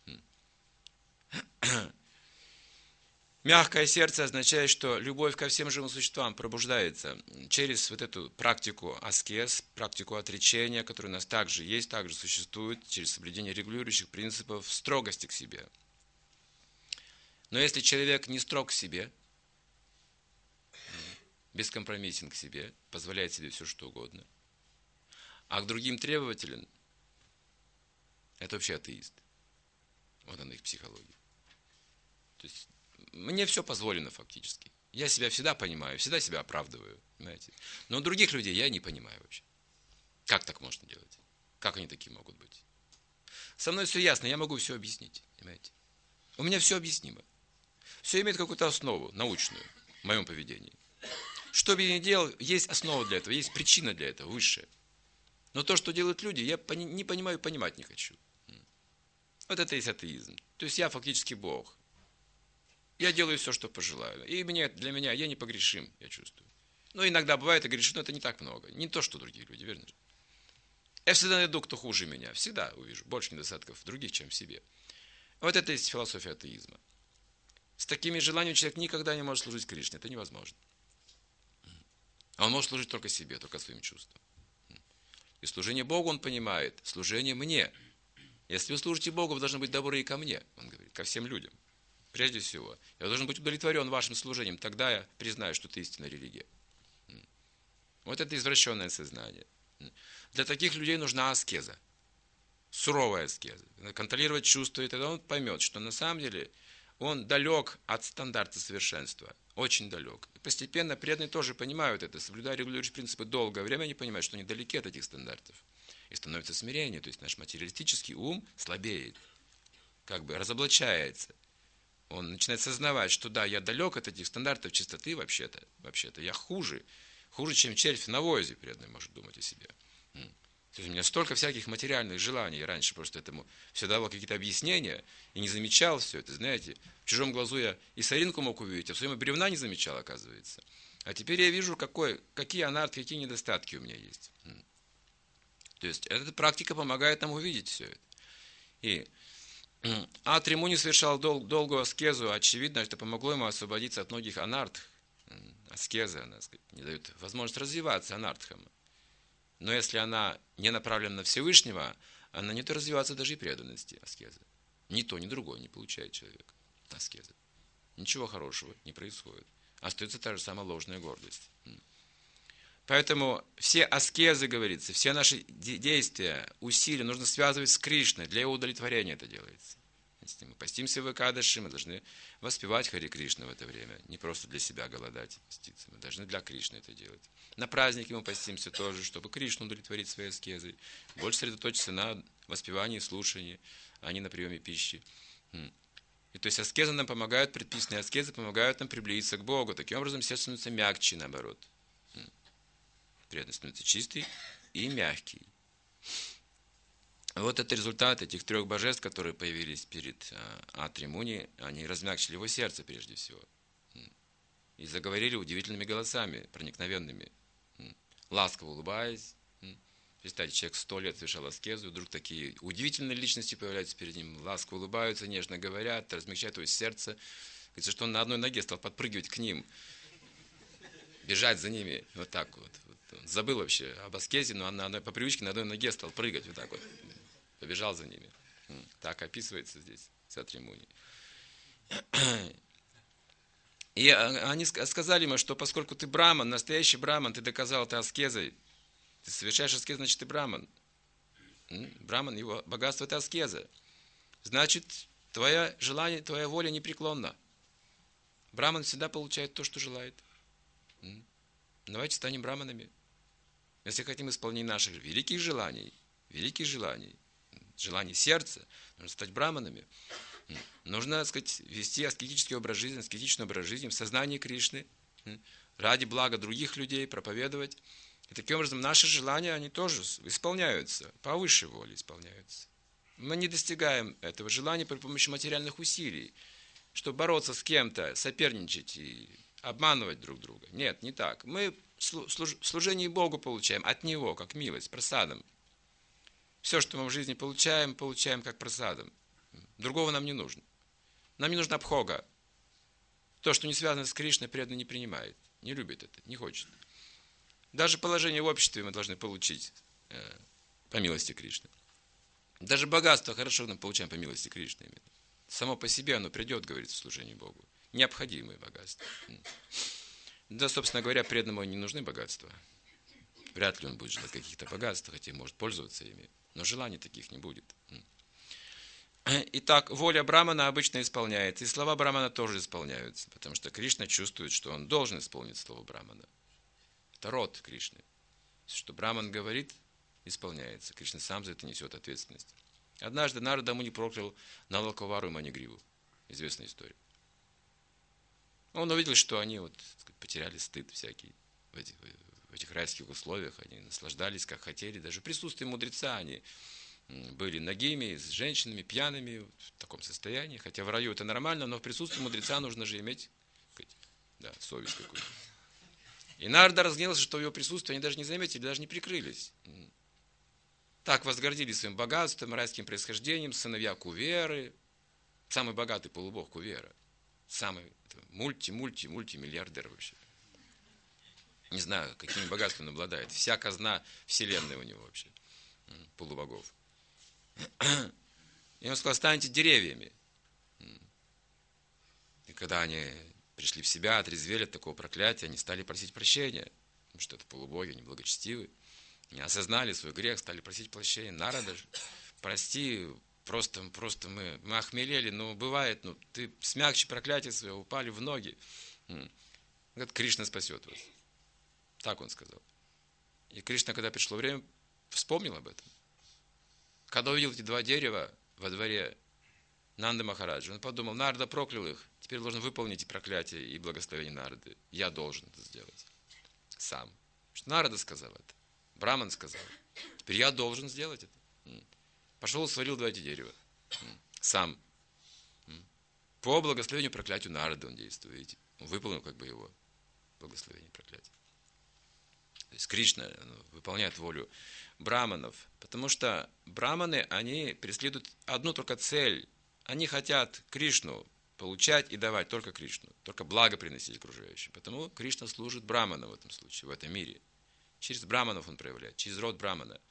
Мягкое сердце означает, что любовь ко всем живым существам пробуждается через вот эту практику аскез, практику отречения, которая у нас также есть, также существует, через соблюдение регулирующих принципов строгости к себе. Но если человек не строг к себе, бескомпромиссен к себе, позволяет себе все, что угодно, а к другим требователен, это вообще атеист. Вот она их психология. То есть мне все позволено фактически. Я себя всегда понимаю, всегда себя оправдываю, понимаете. Но других людей я не понимаю вообще. Как так можно делать? Как они такие могут быть? Со мной все ясно, я могу все объяснить, понимаете. У меня все объяснимо. Все имеет какую-то основу научную в моем поведении. Что бы я ни делал, есть основа для этого, есть причина для этого, высшая. Но то, что делают люди, я не понимаю, понимать не хочу. Вот это и есть атеизм. То есть я фактически Бог. Я делаю все, что пожелаю. И мне, для меня я непогрешим, я чувствую. Но иногда бывает и грешим, но это не так много. Не то, что другие люди, верно же? Я всегда найду, кто хуже меня. Всегда увижу больше недостатков в других, чем в себе. Вот это и есть философия атеизма. С такими желаниями человек никогда не может служить Кришне. Это невозможно. А он может служить только себе, только своим чувствам. И служение Богу он понимает, служение мне. Если вы служите Богу, вы должны быть добры и ко мне, он говорит, ко всем людям. Прежде всего, я должен быть удовлетворен вашим служением, тогда я признаю, что это истинная религия. Вот это извращенное сознание. Для таких людей нужна аскеза. Суровая аскеза. Контролировать чувства, и тогда он поймет, что на самом деле он далек от стандарта совершенства. Очень далек. И постепенно преданные тоже понимают это, соблюдая регулирующие принципы долгое время, они понимают, что они далеки от этих стандартов. И становится смирение, то есть наш материалистический ум слабеет, как бы разоблачается. Он начинает сознавать, что да, я далек от этих стандартов чистоты вообще-то, вообще-то я хуже, хуже, чем червь в навозе, преданный может думать о себе. То есть у меня столько всяких материальных желаний, раньше просто этому все давал какие-то объяснения и не замечал все это, знаете. В чужом глазу я и соринку мог увидеть, а в своем бревна не замечал, оказывается. А теперь я вижу, какой, какие анарты, какие недостатки у меня есть. То есть эта практика помогает нам увидеть все это. И Ат Римуни совершал дол, долгую аскезу, очевидно, это помогло ему освободиться от многих анарт. Аскеза, она сказать, не дает возможность развиваться анартхам. Но если она не направлена на Всевышнего, она не то развиваться даже и преданности аскезы. Ни то, ни другое не получает человек аскезы. Ничего хорошего не происходит. Остается та же самая ложная гордость. Поэтому все аскезы, говорится, все наши действия, усилия нужно связывать с Кришной. Для его удовлетворения это делается. Если мы постимся в Экадаши, мы должны воспевать Хари Кришну в это время. Не просто для себя голодать и поститься. Мы должны для Кришны это делать. На праздники мы постимся тоже, чтобы Кришну удовлетворить своей аскезой. Больше сосредоточиться на воспевании и слушании, а не на приеме пищи. И то есть аскезы нам помогают, предписанные аскезы помогают нам приблизиться к Богу. Таким образом, сердце становится мягче, наоборот. Преданный становится чистый и мягкий. Вот это результат этих трех божеств, которые появились перед Ат Римуни. Они размягчили его сердце прежде всего. И заговорили удивительными голосами, проникновенными. Ласково улыбаясь. Представьте, человек сто лет совершал аскезу, и вдруг такие удивительные личности появляются перед ним. Ласково улыбаются, нежно говорят, размягчают его сердце. Говорится, что он на одной ноге стал подпрыгивать к ним. Бежать за ними. Вот так вот. Он забыл вообще об аскезе, но на одной, по привычке на одной ноге стал прыгать. Вот так вот. Побежал за ними. Так описывается здесь Ат Римуни. И они сказали ему, что поскольку ты браман, настоящий браман, ты доказал это аскезой. Ты совершаешь аскезу, значит ты браман. Браман, его богатство это аскеза. Значит, твое желание, твоя воля непреклонна. Браман всегда получает то, что желает. Давайте станем браманами. Если хотим исполнить наших великих желаний, великих желаний, желаний сердца, нужно стать браманами. Нужно, так сказать, вести аскетический образ жизни, аскетичный образ жизни в сознании Кришны, ради блага других людей, проповедовать. И таким образом наши желания, они тоже исполняются, по высшей воле исполняются. Мы не достигаем этого желания при помощи материальных усилий, чтобы бороться с кем-то, соперничать и обманывать друг друга. Нет, не так. Мы в служении Богу получаем от Него, как милость, просадом. Все, что мы в жизни получаем, получаем как просадом. Другого нам не нужно. Нам не нужна обхога. То, что не связано с Кришной, преданный не принимает. Не любит это, не хочет. Даже положение в обществе мы должны получить э, по милости Кришны. Даже богатство хорошо мы получаем по милости Кришны. Само по себе оно придет, говорится, в служении Богу. Необходимые богатства. Да, собственно говоря, преданному не нужны богатства. Вряд ли он будет желать каких-то богатств, хотя может пользоваться ими. Но желаний таких не будет. Итак, воля Брамана обычно исполняется, и слова Брамана тоже исполняются, потому что Кришна чувствует, что он должен исполнить слово Брамана. Это род Кришны. Что Браман говорит, исполняется. Кришна сам за это несет ответственность. Однажды Нарада Муни проклял Налакавару и Манигриву. Известная история. Он увидел, что они вот, так сказать, потеряли стыд всякий в, этих, в этих райских условиях, они наслаждались, как хотели. Даже в присутствии мудреца они были нагими, с женщинами, пьяными, в таком состоянии. Хотя в раю это нормально, но в присутствии мудреца нужно же иметь, да, совесть какую-то. И Нарада разгневался, что в его присутствии они даже не заметили, даже не прикрылись. Так возгордились своим богатством, райским происхождением, сыновья Куверы, самый богатый полубог Кувера, самый мульти-мульти-мультимиллиардер вообще. Не знаю, какими богатствами он обладает. Вся казна вселенной у него вообще, полубогов. И он сказал, станьте деревьями. И когда они пришли в себя, отрезвели от такого проклятия, они стали просить прощения, потому что это полубоги, они благочестивы. Они осознали свой грех, стали просить прощения. Нарада, прости, просто, просто мы, мы охмелели, но бывает, ну, ты смягчи проклятие свое, упали в ноги. Говорит, Кришна спасет вас. Так он сказал. И Кришна, когда пришло время, вспомнил об этом. Когда увидел эти два дерева во дворе Нанды Махараджа, он подумал, Нарада проклял их, теперь должен выполнить проклятие и благословение Нарады. Я должен это сделать сам. Потому что Нарада сказал это, Браман сказал. Теперь я должен сделать это. Пошел и сварил два эти дерева. Сам. По благословению проклятию Нарады он действует. Он выполнил как бы его благословение проклятия. То есть Кришна выполняет волю браманов, потому что браманы, они преследуют одну только цель. Они хотят Кришну получать и давать, только Кришну, только благо приносить окружающим. Потому Кришна служит браманам в этом случае, в этом мире. Через браманов он проявляет, через род брамана.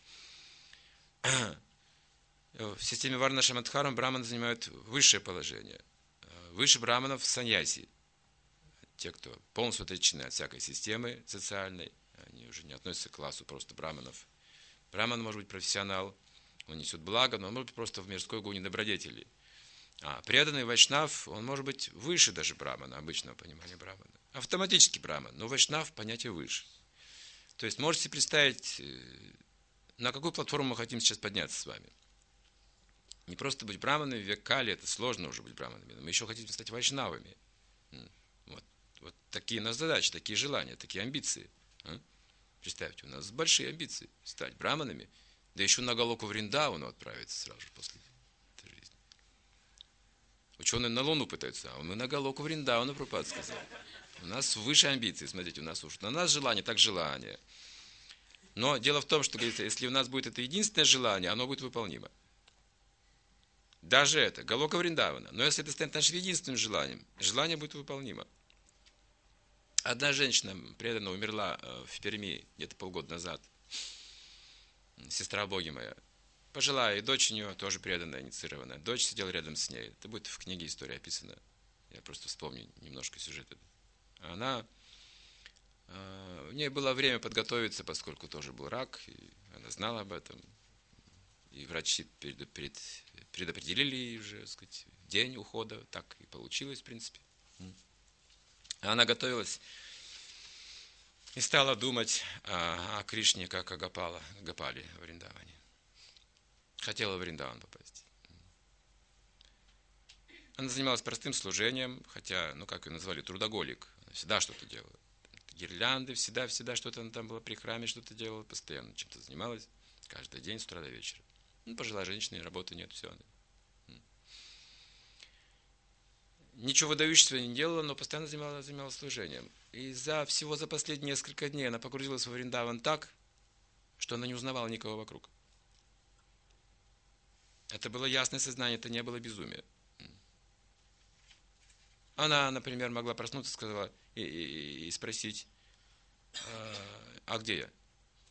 В системе Варна Шамадхарам браманы занимают высшее положение. Выше браманов саньяси. Те, кто полностью отречены от всякой системы социальной, они уже не относятся к классу просто браманов. Браман может быть профессионал, он несет благо, но он может быть просто в мирской гуне добродетели. А преданный вайшнав, он может быть выше даже брамана, обычного понимания брамана. Автоматически браман, но вайшнав понятие выше. То есть можете представить, на какую платформу мы хотим сейчас подняться с вами. Не просто быть браманами в век Кали, это сложно уже быть браманами, но мы еще хотим стать вайшнавами. Вот, вот такие у нас задачи, такие желания, такие амбиции. Представьте, у нас большие амбиции стать браманами, да еще на Галоку Вриндавану отправиться сразу же после этой жизни. Ученые на Луну пытаются, а мы на Галоку Вриндавану, Прабхупада сказал. У нас выше амбиции, смотрите, у нас уж на нас желание, так желание. Но дело в том, что, говорится, если у нас будет это единственное желание, оно будет выполнимо. Даже это, Галока Вриндавана. Но если это станет нашим единственным желанием, желание будет выполнимо. Одна женщина преданно умерла в Перми где-то полгода назад. Сестра Боги моя. Пожилая, и дочь у нее тоже преданная, инициированная. Дочь сидела рядом с ней. Это будет в книге история описана. Я просто вспомню немножко сюжет. Она, у нее было время подготовиться, поскольку тоже был рак, и она знала об этом. И врачи перед, перед, предопределили ей уже, так сказать, день ухода. Так и получилось, в принципе. Она готовилась и стала думать о, о Кришне, как о Гопала, Гопале в Вриндаване. Хотела в Вриндаван попасть. Она занималась простым служением, хотя, ну как ее назвали, трудоголик. Она всегда что-то делала. Гирлянды, всегда-всегда что-то она там была при храме, что-то делала, постоянно чем-то занималась. Каждый день с утра до вечера. Ну, пожилая женщина, работы нет, все. Ничего выдающегося не делала, но постоянно занималась, занималась служением. И за, всего за последние несколько дней она погрузилась в Вриндаван так, что она не узнавала никого вокруг. Это было ясное сознание, это не было безумие. Она, например, могла проснуться, сказала, и, и, и спросить, а, а где я?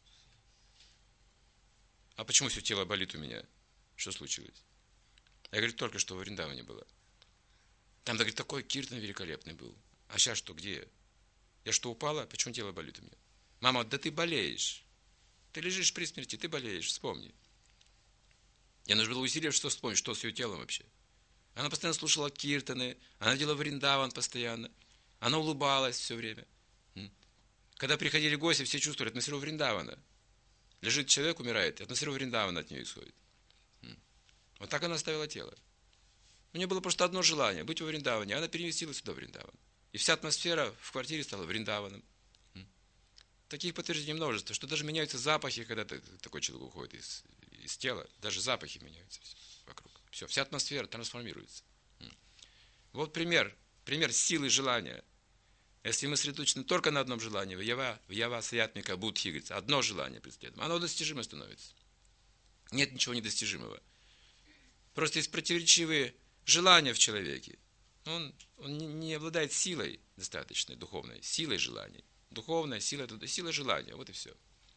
А почему все тело болит у меня? Что случилось? Я говорю, только что в Вриндаване была. Там, говорит, такой киртан великолепный был. А сейчас что, где я? Я что, упала? Почему тело болит у меня? Мама, да ты болеешь. Ты лежишь при смерти, ты болеешь, вспомни. Я нужно было усилие, что вспомнить, что с ее телом вообще. Она постоянно слушала киртаны, она делала Вриндаван постоянно. Она улыбалась все время. Когда приходили гости, все чувствовали атмосферу Вриндавана. Лежит человек, умирает, атмосфера Вриндавана от нее исходит. Вот так она оставила тело. У нее было просто одно желание – быть во Вриндаване. Она переместилась сюда, в Вриндаван. И вся атмосфера в квартире стала Вриндаваном. Таких подтверждений множество, что даже меняются запахи, когда такой человек уходит из, из тела. Даже запахи меняются вокруг. Все, вся атмосфера трансформируется. Вот пример. Пример силы желания. Если мы сосредоточены только на одном желании, в ява, в ява саятмика будхи, говорится, одно желание преследуем, оно достижимо становится. Нет ничего недостижимого. Просто есть противоречивые желания в человеке. Он, он не обладает силой достаточной, духовной, силой желаний. Духовная сила – это сила желания, вот и все.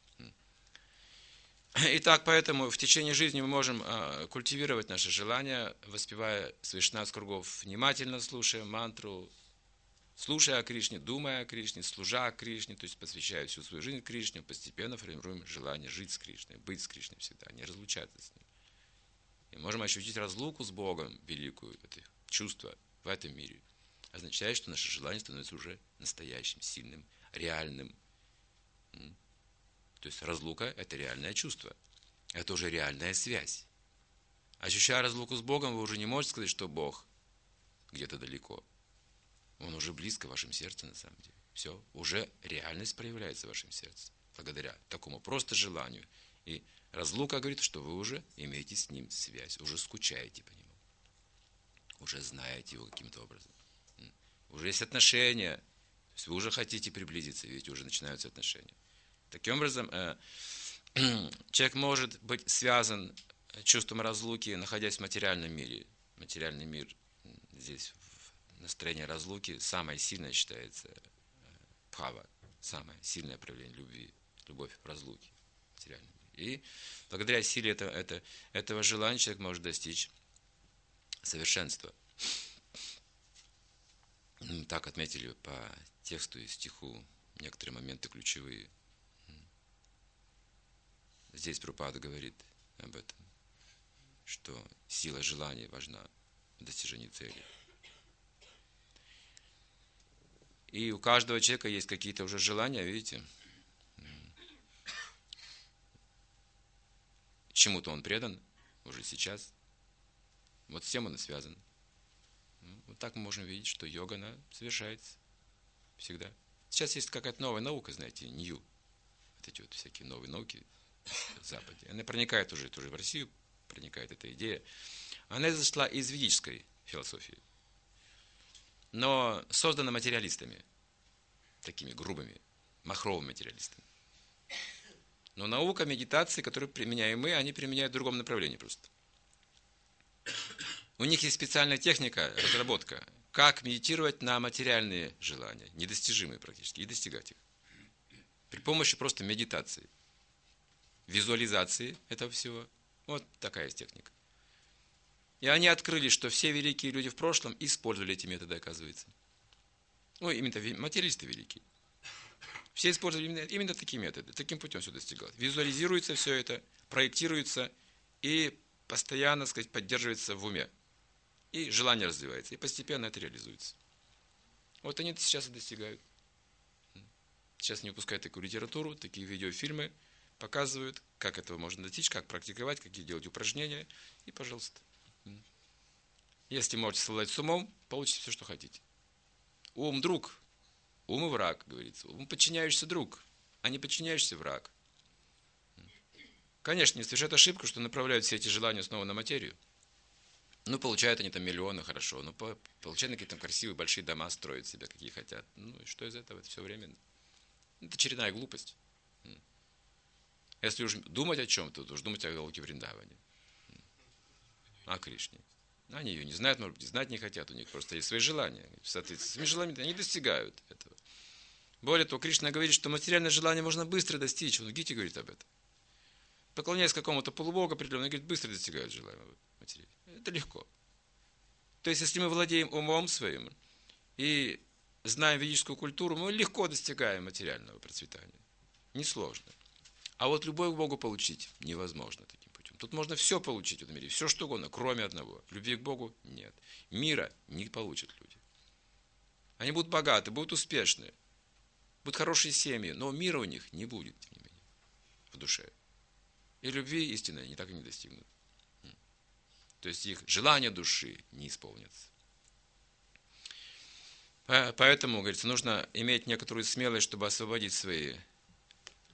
Итак, поэтому в течение жизни мы можем культивировать наши желания, воспевая с вайшнав кругов, внимательно слушая мантру, слушая о Кришне, думая о Кришне, служа о Кришне, то есть посвящая всю свою жизнь Кришне, постепенно формируем желание жить с Кришной, быть с Кришной всегда, не разлучаться с Ним. И можем ощутить разлуку с Богом великую, это чувство в этом мире. Означает, что наше желание становится уже настоящим, сильным, реальным. То есть разлука – это реальное чувство. Это уже реальная связь. Ощущая разлуку с Богом, вы уже не можете сказать, что Бог где-то далеко. Он уже близко в вашем сердце, на самом деле. Все, уже реальность проявляется в вашем сердце. Благодаря такому просто желанию. И разлука говорит, что вы уже имеете с Ним связь, уже скучаете по Нему. Уже знаете Его каким-то образом. Уже есть отношения. То есть вы уже хотите приблизиться, видите, уже начинаются отношения. Таким образом, человек может быть связан чувством разлуки, находясь в материальном мире. Материальный мир здесь настроение разлуки самое сильное считается бхава, самое сильное проявление любви, любовь в разлуке материальном мире. И благодаря силе этого, это, этого желания человек может достичь совершенства. Так отметили по тексту и стиху некоторые моменты ключевые. Здесь Прабхупада говорит об этом, что сила желания важна в достижении цели. И у каждого человека есть какие-то уже желания, видите? Чему-то он предан уже сейчас. Вот с тем он и связан. Вот так мы можем видеть, что йога, она совершается всегда. Сейчас есть какая-то новая наука, знаете, нью. Вот эти вот всякие новые науки в Западе. Она проникает уже тоже в Россию, проникает эта идея. Она зашла из ведической философии, но создана материалистами, такими грубыми, махровыми материалистами. Но наука медитации, которую применяем мы, они применяют в другом направлении просто. У них есть специальная техника, разработка, как медитировать на материальные желания, недостижимые практически, и достигать их. При помощи просто медитации, визуализации этого всего. Вот такая есть техника. И они открыли, что все великие люди в прошлом использовали эти методы, оказывается. Ну, именно материалисты великие. Все использовали именно, именно такие методы. Таким путем все достигалось. Визуализируется все это, проектируется и постоянно, так сказать, поддерживается в уме. И желание развивается. И постепенно это реализуется. Вот они сейчас и достигают. Сейчас не выпускают такую литературу, такие видеофильмы, показывают, как этого можно достичь, как практиковать, какие делать упражнения. И, пожалуйста. Если можете совладать с умом, получите все, что хотите. Ум – друг, ум и враг, говорится. Ум – подчиняющийся друг, а не подчиняющийся враг. Конечно, не совершают ошибку, что направляют все эти желания снова на материю. Ну, получают они там миллионы, хорошо. Ну, получают какие-то там красивые большие дома, строят себе, какие хотят. Ну, и что из этого? Это все временно. Это очередная глупость. Если уж думать о чем-то, то уж думать о Галоке Вриндаване. О Кришне. Они ее не знают, может быть, знать не хотят, у них просто есть свои желания. В соответствии с своими желаниями они достигают этого. Более того, Кришна говорит, что материальное желание можно быстро достичь. Он в Гите говорит об этом. Поклоняясь какому-то полубогу определенному, он говорит, быстро достигают желаемого материи. Это легко. То есть, если мы владеем умом своим и знаем ведическую культуру, мы легко достигаем материального процветания. Несложно. А вот любовь к Богу получить невозможно таким путем. Тут можно все получить в этом мире, все что угодно, кроме одного. Любви к Богу нет. Мира не получат люди. Они будут богаты, будут успешны, будут хорошие семьи, но мира у них не будет, тем не менее, в душе. И любви истинной они так и не достигнут. То есть их желания души не исполнятся. Поэтому, говорится, нужно иметь некоторую смелость, чтобы освободить свои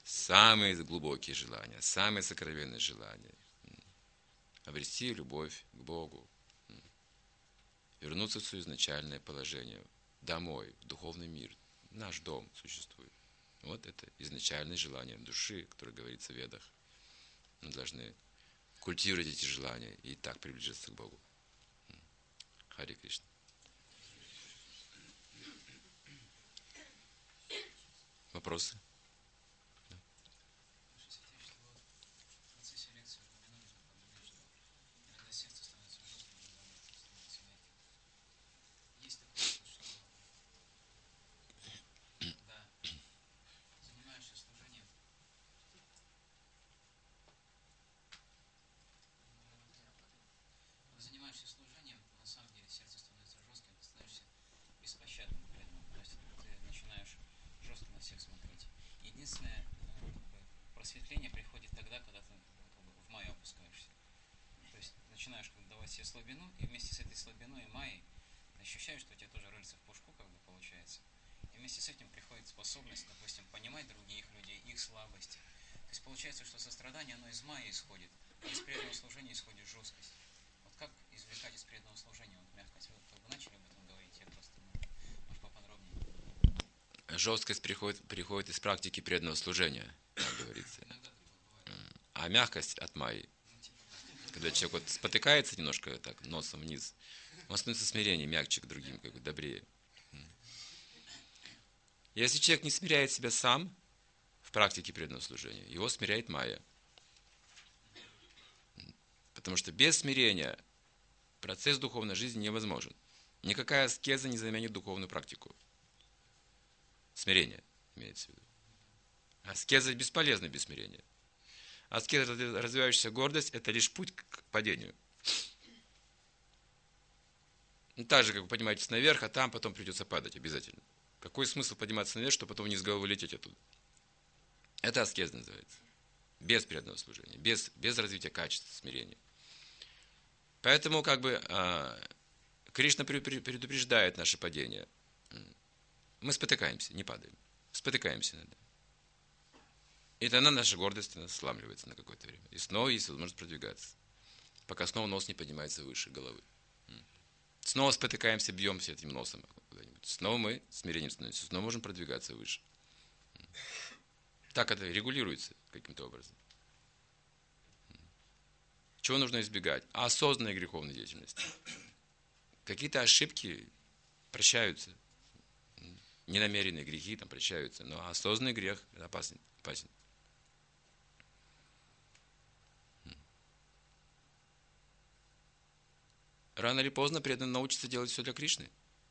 самые глубокие желания, самые сокровенные желания. Обрести любовь к Богу, вернуться в свое изначальное положение, домой, в духовный мир. Наш дом существует. Вот это изначальное желание души, которое говорится в Ведах. Мы должны культивировать эти желания и так приближаться к Богу. Харе Кришна. Вопросы? Просветление приходит тогда, когда ты как бы, в майю опускаешься. То есть начинаешь как бы, давать себе слабину, и вместе с этой слабиной и майей ощущаешь, что у тебя тоже рыльца в пушку как бы получается. И вместе с этим приходит способность, допустим, понимать других людей, их слабости. То есть получается, что сострадание, оно из майи исходит, а из преданного служения исходит жесткость. Вот как извлекать из преданного служения вот мягкость? Вы как бы начали об этом говорить, я просто, ну, может, поподробнее. Жесткость приходит, приходит из практики преданного служения, как говорится. А мягкость от майи. Когда человек вот спотыкается немножко так, носом вниз, он становится смирение, мягче к другим, как бы добрее. Если человек не смиряет себя сам в практике преданного служения, его смиряет майя. Потому что без смирения процесс духовной жизни невозможен. Никакая аскеза не заменит духовную практику. Смирение имеется в виду. Аскеза бесполезна без смирения. Аскеза, развивающаяся гордость, это лишь путь к падению. Ну, так же, как вы поднимаетесь наверх, а там потом придется падать обязательно. Какой смысл подниматься наверх, чтобы потом вниз головы лететь оттуда? Это аскеза называется. Без преданного служения, без, без развития качества смирения. Поэтому, как бы, Кришна предупреждает наше падение. Мы спотыкаемся, не падаем. Спотыкаемся иногда. И тогда наша гордость она сламливается на какое-то время. И снова есть возможность продвигаться. Пока снова нос не поднимается выше головы. Снова спотыкаемся, бьемся этим носом куда-нибудь. Снова мы смирением становимся, снова можем продвигаться выше. Так это регулируется каким-то образом. Чего нужно избегать? Осознанной греховной деятельности. Какие-то ошибки прощаются. Ненамеренные грехи там прощаются. Но осознанный грех опасен. опасен. Рано или поздно преданный научится делать все для Кришны.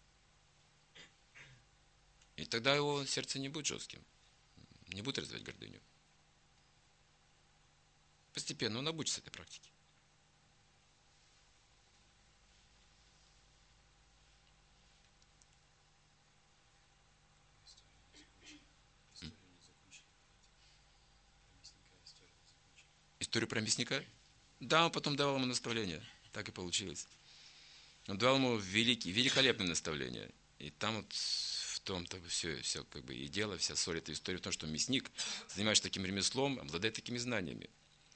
И тогда его сердце не будет жестким. Не будет развивать гордыню. Постепенно он обучится этой практике. Историю про мясника? Да, он потом давал ему наставления. Так и получилось. Он давал ему великие, великолепные наставления. И там вот в том-то все, все как бы и дело, вся соль этой истории в том, что мясник, занимаешься таким ремеслом, обладает такими знаниями.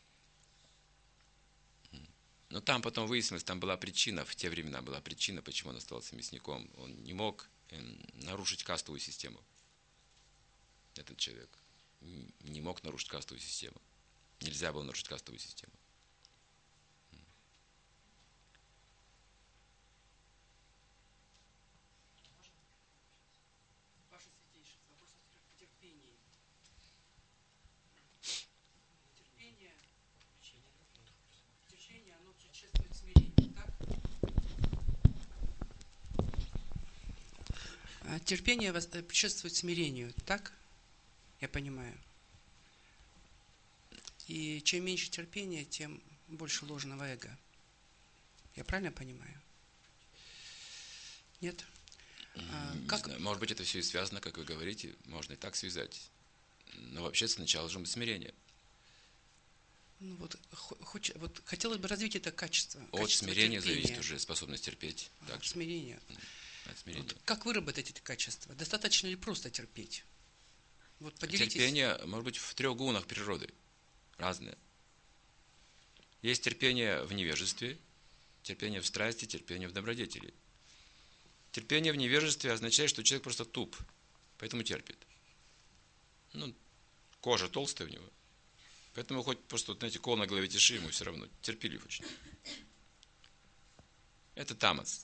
Но там потом выяснилось, там была причина, в те времена была причина, почему он оставался мясником. Он не мог нарушить кастовую систему. Этот человек не мог нарушить кастовую систему. Нельзя было нарушить кастовую систему. Терпение предшествует смирению, так? Я понимаю. И чем меньше терпения, тем больше ложного эго. Я правильно понимаю? Нет? А, Не как... знаю, может быть, это все и связано, как вы говорите, можно и так связать. Но вообще сначала должно быть смирение. Ну, вот, хоч... вот хотелось бы развить это качество. От качество смирения терпения. зависит уже способность терпеть. А, от смирения. От смирения. Вот как выработать эти качества? Достаточно ли просто терпеть? Вот поделитесь. Терпение может быть в трех гунах природы. Разное. Есть терпение в невежестве, терпение в страсти, терпение в добродетели. Терпение в невежестве означает, что человек просто туп, поэтому терпит. Ну, кожа толстая у него. Поэтому хоть просто, знаете, кол на голове тиши, ему все равно. Терпелив очень. Это тамас.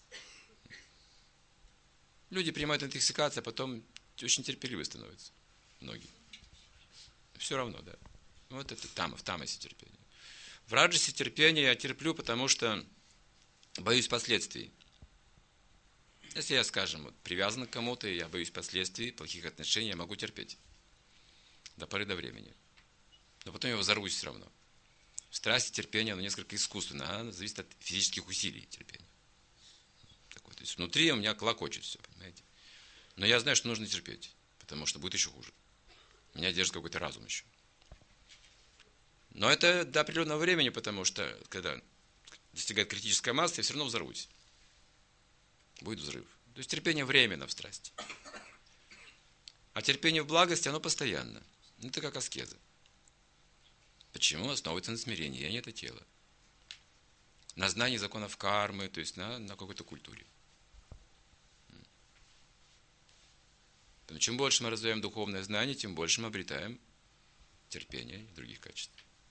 Люди принимают интоксикацию, а потом очень терпеливы становятся. Многие. Все равно, да. Вот это там, в тамасе терпение. В раджасе терпение я терплю, потому что боюсь последствий. Если я, скажем, вот, привязан к кому-то, и я боюсь последствий, плохих отношений, я могу терпеть. До поры до времени. Но потом я взорвусь все равно. В страсти терпение, оно несколько искусственно, оно зависит от физических усилий терпения. Такое, то есть внутри у меня клокочет все, понимаете. Но я знаю, что нужно терпеть, потому что будет еще хуже. Меня держит какой-то разум еще. Но это до определенного времени, потому что, когда достигает критическая масса, я все равно взорвусь. Будет взрыв. То есть терпение временно в страсти. А терпение в благости, оно постоянно. Это как аскеза. Почему? Основывается на смирении. Я не это тело. На знании законов кармы, то есть на, на какой-то культуре. Чем больше мы развиваем духовное знание, тем больше мы обретаем терпение и других качеств.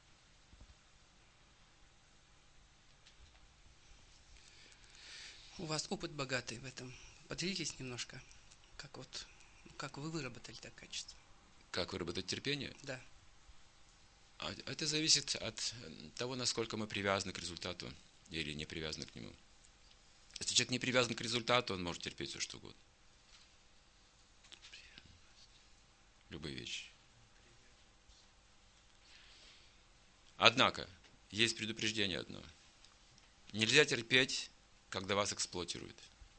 У вас опыт богатый в этом. Поделитесь немножко, как вот, как вы выработали это качество. Как выработать терпение? Да. А это зависит от того, насколько мы привязаны к результату или не привязаны к нему. Если человек не привязан к результату, он может терпеть все, что угодно. Любые вещи. Однако, есть предупреждение одно. Нельзя терпеть, когда вас эксплуатируют.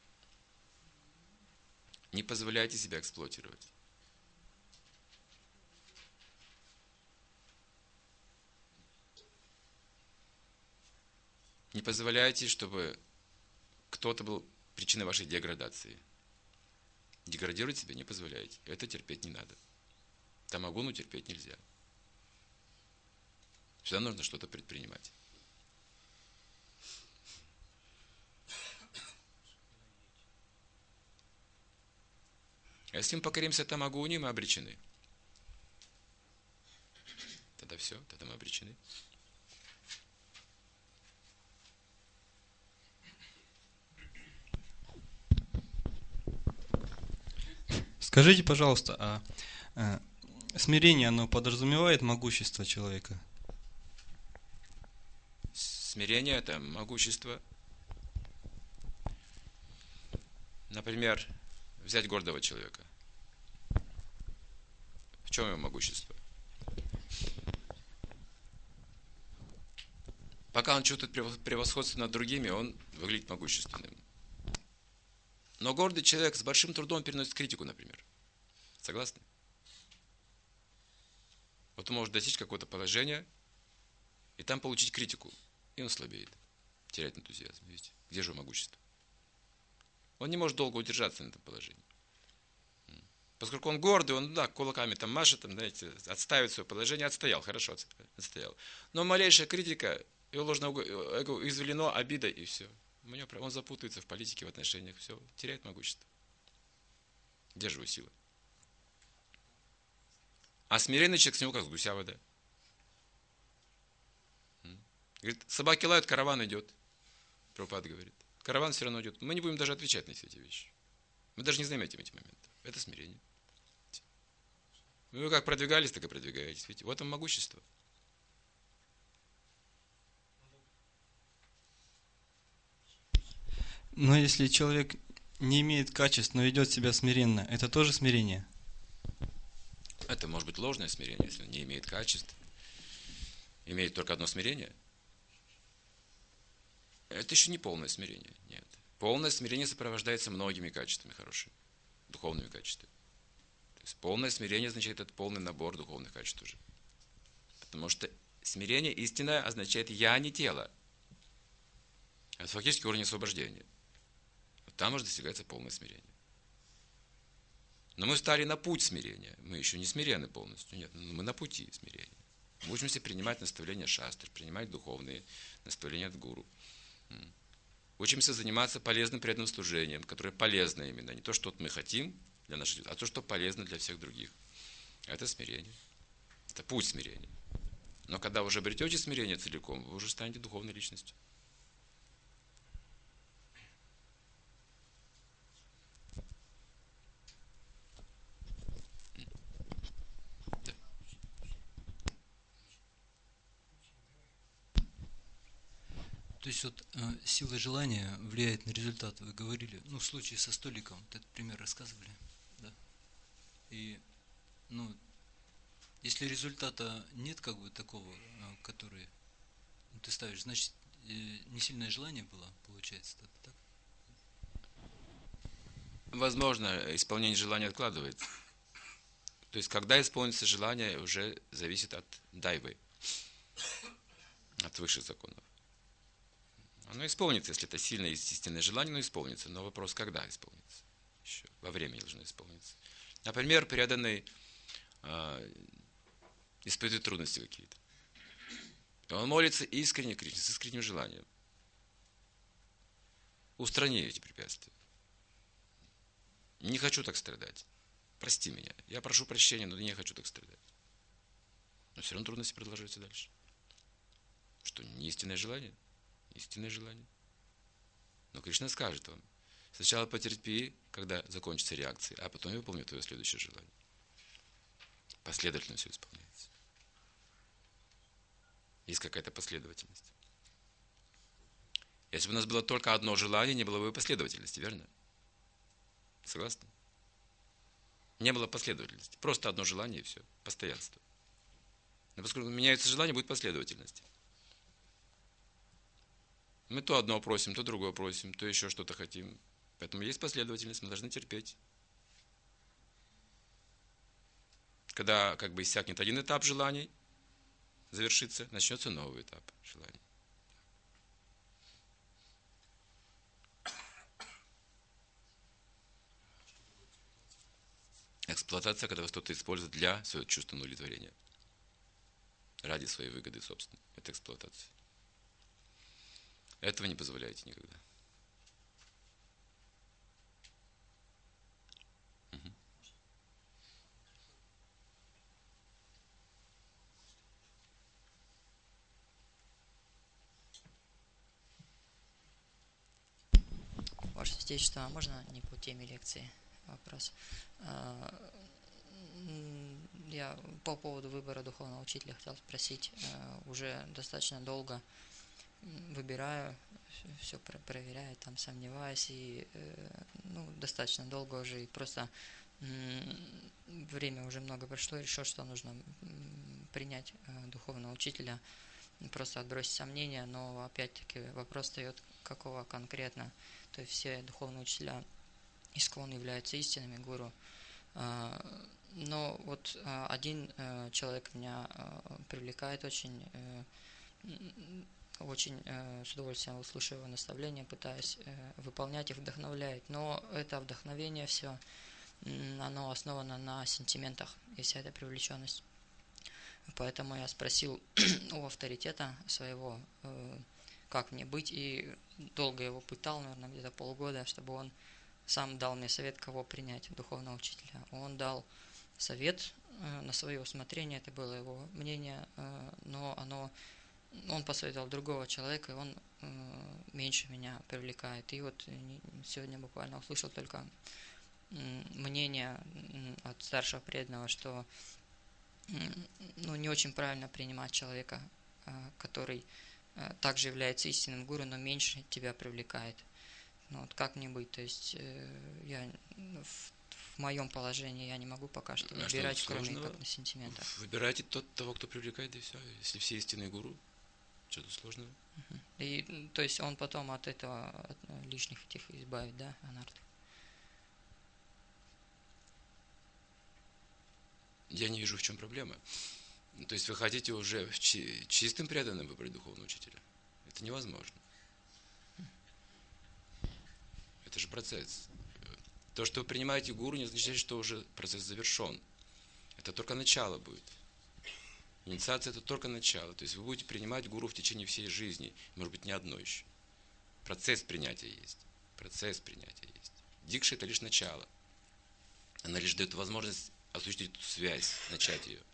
Не позволяйте себя эксплуатировать. Не позволяйте, чтобы кто-то был причиной вашей деградации. Деградировать себя не позволяйте. Это терпеть не надо. Тамагуну терпеть нельзя. Всегда нужно что-то предпринимать. А если мы покоримся тамагуне, мы обречены. Тогда все, тогда мы обречены. Скажите, пожалуйста, а, а смирение, оно подразумевает могущество человека? Смирение – это могущество. Например, взять гордого человека. В чем его могущество? Пока он чувствует превосходство над другими, он выглядит могущественным. Но гордый человек с большим трудом переносит критику, например. Согласны? Вот он может достичь какого-то положения и там получить критику. И он слабеет, теряет энтузиазм. Видите? Где же его могущество? Он не может долго удержаться на этом положении. Поскольку он гордый, он, да, кулаками там машет, там, знаете, отставит свое положение, отстоял, хорошо отстоял. Но малейшая критика, его ложное эго уязвлено обидой, и все. Он запутается в политике, в отношениях, все, теряет могущество. Где же его сила? А смиренный человек с него как с гуся вода. Говорит, собаки лают, караван идет. Прабхупада говорит. Караван все равно идет. Мы не будем даже отвечать на все эти вещи. Мы даже не заметим эти моменты. Это смирение. Вы как продвигались, так и продвигаетесь. Видите? Вот вам могущество. Но если человек не имеет качеств, но ведет себя смиренно, это тоже смирение? Это может быть ложное смирение, если он не имеет качеств. Имеет только одно смирение. Это еще не полное смирение. Нет. Полное смирение сопровождается многими качествами хорошими, духовными качествами. То есть полное смирение означает это полный набор духовных качеств уже. Потому что смирение истинное означает «я не тело». Это фактически уровень освобождения. Вот там уже достигается полное смирение. Но мы стали на путь смирения. Мы еще не смирены полностью. Нет, мы на пути смирения. Мы учимся принимать наставления шастры, принимать духовные наставления от гуру. Учимся заниматься полезным преданным служением, которое полезно именно. Не то, что мы хотим для нашей жизни, а то, что полезно для всех других. Это смирение. Это путь смирения. Но когда вы уже обретете смирение целиком, вы уже станете духовной личностью. То есть вот э, сила желания влияет на результат, вы говорили, ну в случае со столиком, вот этот пример рассказывали, да? И, ну, если результата нет как бы такого, э, который ты ставишь, значит э, не сильное желание было, получается, так? так? Возможно, исполнение желания откладывается. То есть, когда исполнится желание, уже зависит от дайвы, от высших законов. Оно исполнится, если это сильное естественное желание, оно исполнится. Но вопрос, когда исполнится? Еще во времени должно исполниться. Например, преданный э, испытывает трудности какие-то. И он молится искренне, Кришне, с искренним желанием. Устрани эти препятствия. Не хочу так страдать. Прости меня. Я прошу прощения, но не хочу так страдать. Но все равно трудности продолжаются дальше. Что, не истинное желание? Истинное желание. Но Кришна скажет вам, сначала потерпи, когда закончится реакция, а потом я выполню твое следующее желание. Последовательно все исполняется. Есть какая-то последовательность. Если бы у нас было только одно желание, не было бы последовательности, верно? Согласны? Не было последовательности. Просто одно желание и все. Постоянство. Но поскольку меняются желания, будет последовательность. Мы то одно просим, то другое просим, то еще что-то хотим. Поэтому есть последовательность, мы должны терпеть. Когда как бы иссякнет один этап желаний, завершится, начнется новый этап желаний. Эксплуатация, когда вас кто-то использует для своего чувственного удовлетворения. Ради своей выгоды собственной. Это эксплуатация. Этого не позволяйте никогда. Угу. Ваше Святейшество, а можно не по теме лекции вопрос? Я по поводу выбора духовного учителя хотел спросить. Уже достаточно долго выбираю, все проверяю, там сомневаюсь, и ну, достаточно долго уже, и просто время уже много прошло, решил, что нужно принять духовного учителя, просто отбросить сомнения, но опять-таки вопрос встает, какого конкретно, то есть все духовные учителя искон являются истинными гуру, но вот один человек меня привлекает очень, очень с удовольствием выслушиваю его наставления, пытаюсь выполнять их, вдохновляет, но это вдохновение все, оно основано на сентиментах и вся эта привлеченность. Поэтому я спросил у авторитета своего, как мне быть, и долго его пытал, наверное, где-то полгода, чтобы он сам дал мне совет, кого принять, духовного учителя. Он дал совет на свое усмотрение, это было его мнение, но оно, он посоветовал другого человека, и он меньше меня привлекает. И вот сегодня буквально услышал только мнение от старшего преданного, что ну, не очень правильно принимать человека, который также является истинным гуру, но меньше тебя привлекает. Ну, вот как мне быть? То есть я в, в моем положении я не могу пока что выбирать, а кроме как на сентиментах. Выбирайте тот, того, кто привлекает, и все. Если все истинные гуру, что-то сложного. Uh-huh. И, то есть он потом от этого, от лишних этих избавит, да, анартов? Я не вижу, в чем проблема. То есть вы хотите уже чи- чистым преданным выбрать духовного учителя? Это невозможно. Это же процесс. То, что вы принимаете гуру, не означает, что уже процесс завершен. Это только начало будет. Инициация – это только начало. То есть вы будете принимать гуру в течение всей жизни. Может быть, не одно еще. Процесс принятия есть. Процесс принятия есть. Дикша – это лишь начало. Она лишь дает возможность осуществить эту связь, начать ее.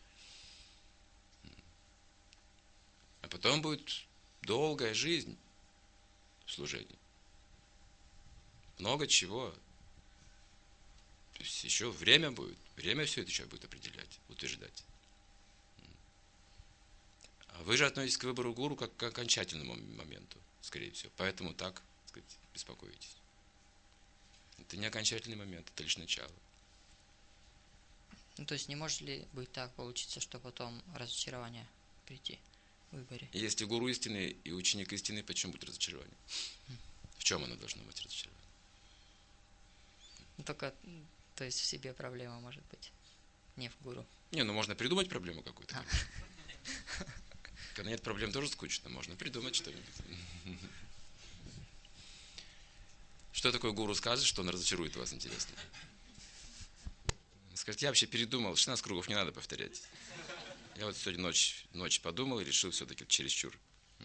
А потом будет долгая жизнь в служении. Много чего. То есть еще время будет. Время все это еще будет определять, утверждать. А вы же относитесь к выбору гуру как к окончательному моменту, скорее всего. Поэтому так, так сказать, беспокоитесь. Это не окончательный момент, это лишь начало. Ну, то есть не может ли быть так получиться, что потом разочарование прийти в выборе? Если гуру истины и ученик истины, почему будет разочарование? В чем оно должно быть разочарование? Ну, только, то есть в себе проблема может быть, не в гуру. Не, ну можно придумать проблему какую-то. А. Когда нет проблем, тоже скучно. Можно придумать что-нибудь. Что такое гуру скажет, что он разочарует вас, интересно? Скажет, я вообще передумал, шестнадцать кругов не надо повторять. Я вот сегодня ночь, ночь подумал и решил все-таки чересчур.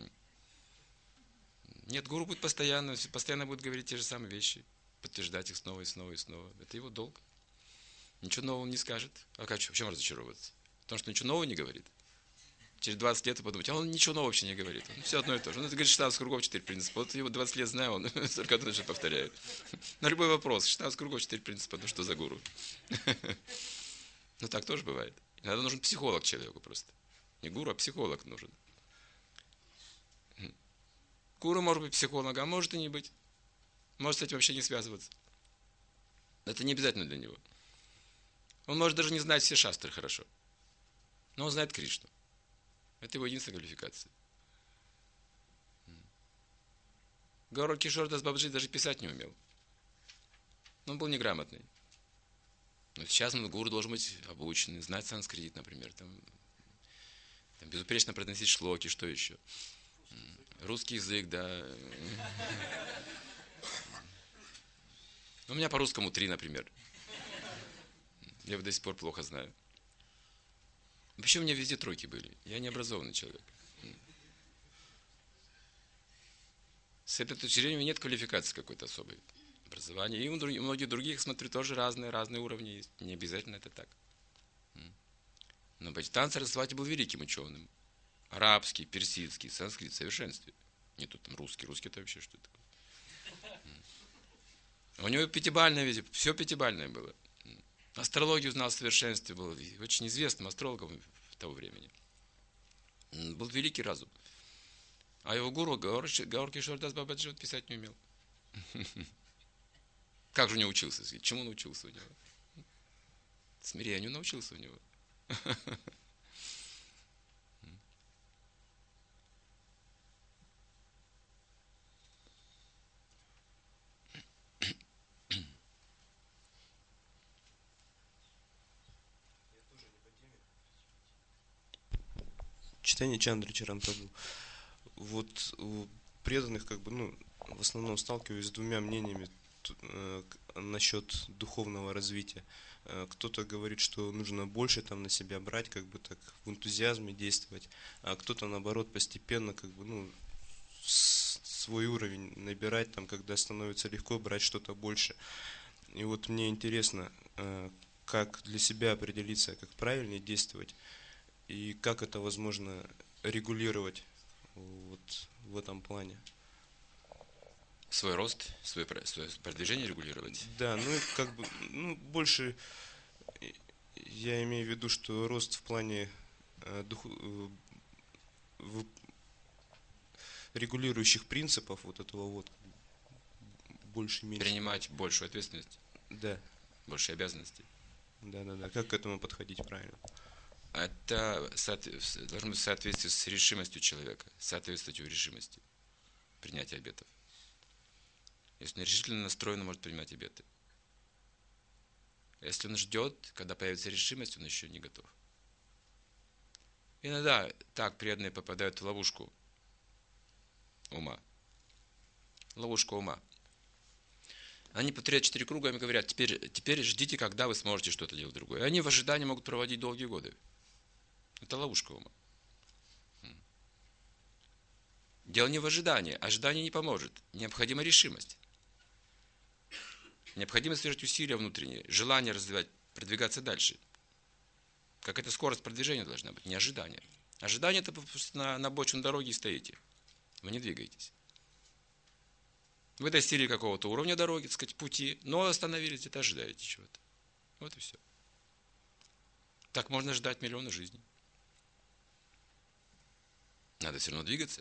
Нет, гуру будет постоянно, постоянно будет говорить те же самые вещи, подтверждать их снова и снова и снова. Это его долг. Ничего нового он не скажет. А как, в чем разочаровываться? Потому что ничего нового не говорит. Через двадцать лет вы подумаете, а он ничего нового вообще не говорит. Он все одно и то же. Он это говорит шестнадцать кругов, четыре принципа. Вот его двадцать лет знаю, он только одно же повторяет. На любой вопрос. шестнадцать кругов, четыре принципа. Ну что за гуру? Ну так тоже бывает. Иногда нужен психолог человеку просто. Не гуру, а психолог нужен. Гуру может быть психологом, а может и не быть. Может с этим вообще не связываться. Это не обязательно для него. Он может даже не знать все шастры хорошо. Но он знает Кришну. Это его единственная квалификация. Гаура Кишор Дас Бабаджи даже писать не умел. Он был неграмотный. Но сейчас он, гуру должен быть обученный, знать санскрит, например. Там, там безупречно произносить шлоки, что еще? Русский язык, да. У меня по русскому три, например. Я его до сих пор плохо знаю. Вообще у меня везде тройки были. Я не образованный человек. С этой точки зрения у меня нет квалификации какой-то особой. Образования. И у многих других, смотрю, тоже разные, разные уровни есть. Не обязательно это так. Но Бхактивинода Сарасвати был великим ученым. Арабский, персидский, санскрит в совершенстве. Не тут там русский. Русский это вообще что такое? У него пятибалльное везде. Все пятибалльное было. Астрологию знал в совершенстве, был очень известным астрологом в того времени. Был великий разум. А его гуру Гаура Кишор Дас Бабаджи писать не умел. Как же он не учился? Чему он научился у него? Смирению научился у него. Читание Чандры Чарантабу. Вот у преданных, как бы, ну, в основном сталкиваюсь с двумя мнениями э, насчет духовного развития. Э, кто-то говорит, что нужно больше там на себя брать, как бы так в энтузиазме действовать, а кто-то наоборот постепенно, как бы, ну, с, свой уровень набирать, там, когда становится легко брать что-то больше. И вот мне интересно, э, как для себя определиться, как правильнее действовать. И как это возможно регулировать вот в этом плане? Свой рост, свое, свое продвижение регулировать? Да, ну и как бы, ну, больше я имею в виду, что рост в плане э, дух, э, в, регулирующих принципов вот этого вот больше-меньше. Принимать большую ответственность? Да. Больше обязанностей? Да, да, да. Как к этому подходить правильно? Это должно быть в соответствии с решимостью человека, соответствовать его решимости принятия обетов. Если он решительно настроен, он может принимать обеты. Если он ждет, когда появится решимость, он еще не готов. Иногда так преданные попадают в ловушку ума. Ловушка ума. Они повторяют четыре круга, им говорят, теперь, теперь ждите, когда вы сможете что-то делать другое. И они в ожидании могут проводить долгие годы. Это ловушка ума. Дело не в ожидании. Ожидание не поможет. Необходима решимость. Необходимо совершать усилия внутренние, желание развивать, продвигаться дальше. Как эта скорость продвижения должна быть, не ожидание. Ожидание – это на, на обочине дороги стоите. Вы не двигаетесь. Вы достигли какого-то уровня дороги, так сказать, пути, но остановились, где-то ожидаете чего-то. Вот и все. Так можно ждать миллионы жизней. Надо все равно двигаться.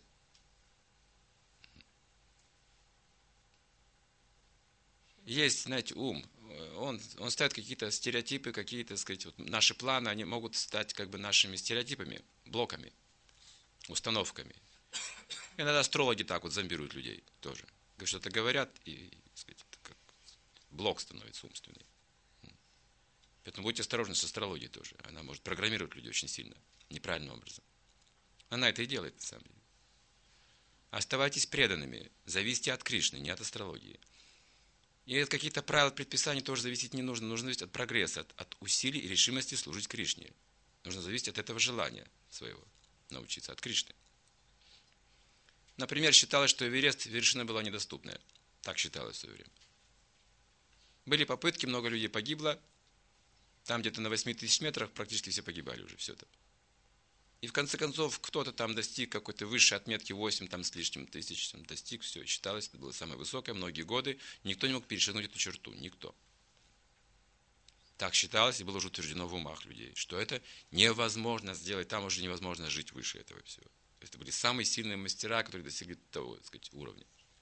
Есть, знаете, ум. Он, он ставит какие-то стереотипы, какие-то, так сказать, вот наши планы, они могут стать как бы нашими стереотипами, блоками, установками. Иногда астрологи так вот зомбируют людей тоже. Что-то говорят, и, так сказать, это как блок становится умственный. Поэтому будьте осторожны с астрологией тоже. Она может программировать людей очень сильно, неправильным образом. Она это и делает, на самом деле. Оставайтесь преданными, зависите от Кришны, не от астрологии. И от каких-то правил, предписаний тоже зависеть не нужно. Нужно зависеть от прогресса, от, от усилий и решимости служить Кришне. Нужно зависеть от этого желания своего, научиться от Кришны. Например, считалось, что Эверест вершина была недоступная. Так считалось в свое время. Были попытки, много людей погибло. Там где-то на восьми тысяч метрах практически все погибали уже. Все это. И в конце концов, кто-то там достиг какой-то высшей отметки, восемь там с лишним тысяч, там, достиг, все, считалось, это было самое высокое, многие годы, никто не мог перешагнуть эту черту, никто. Так считалось и было уже утверждено в умах людей, что это невозможно сделать, там уже невозможно жить выше этого всего. То есть это были самые сильные мастера, которые достигли того, так сказать, уровня.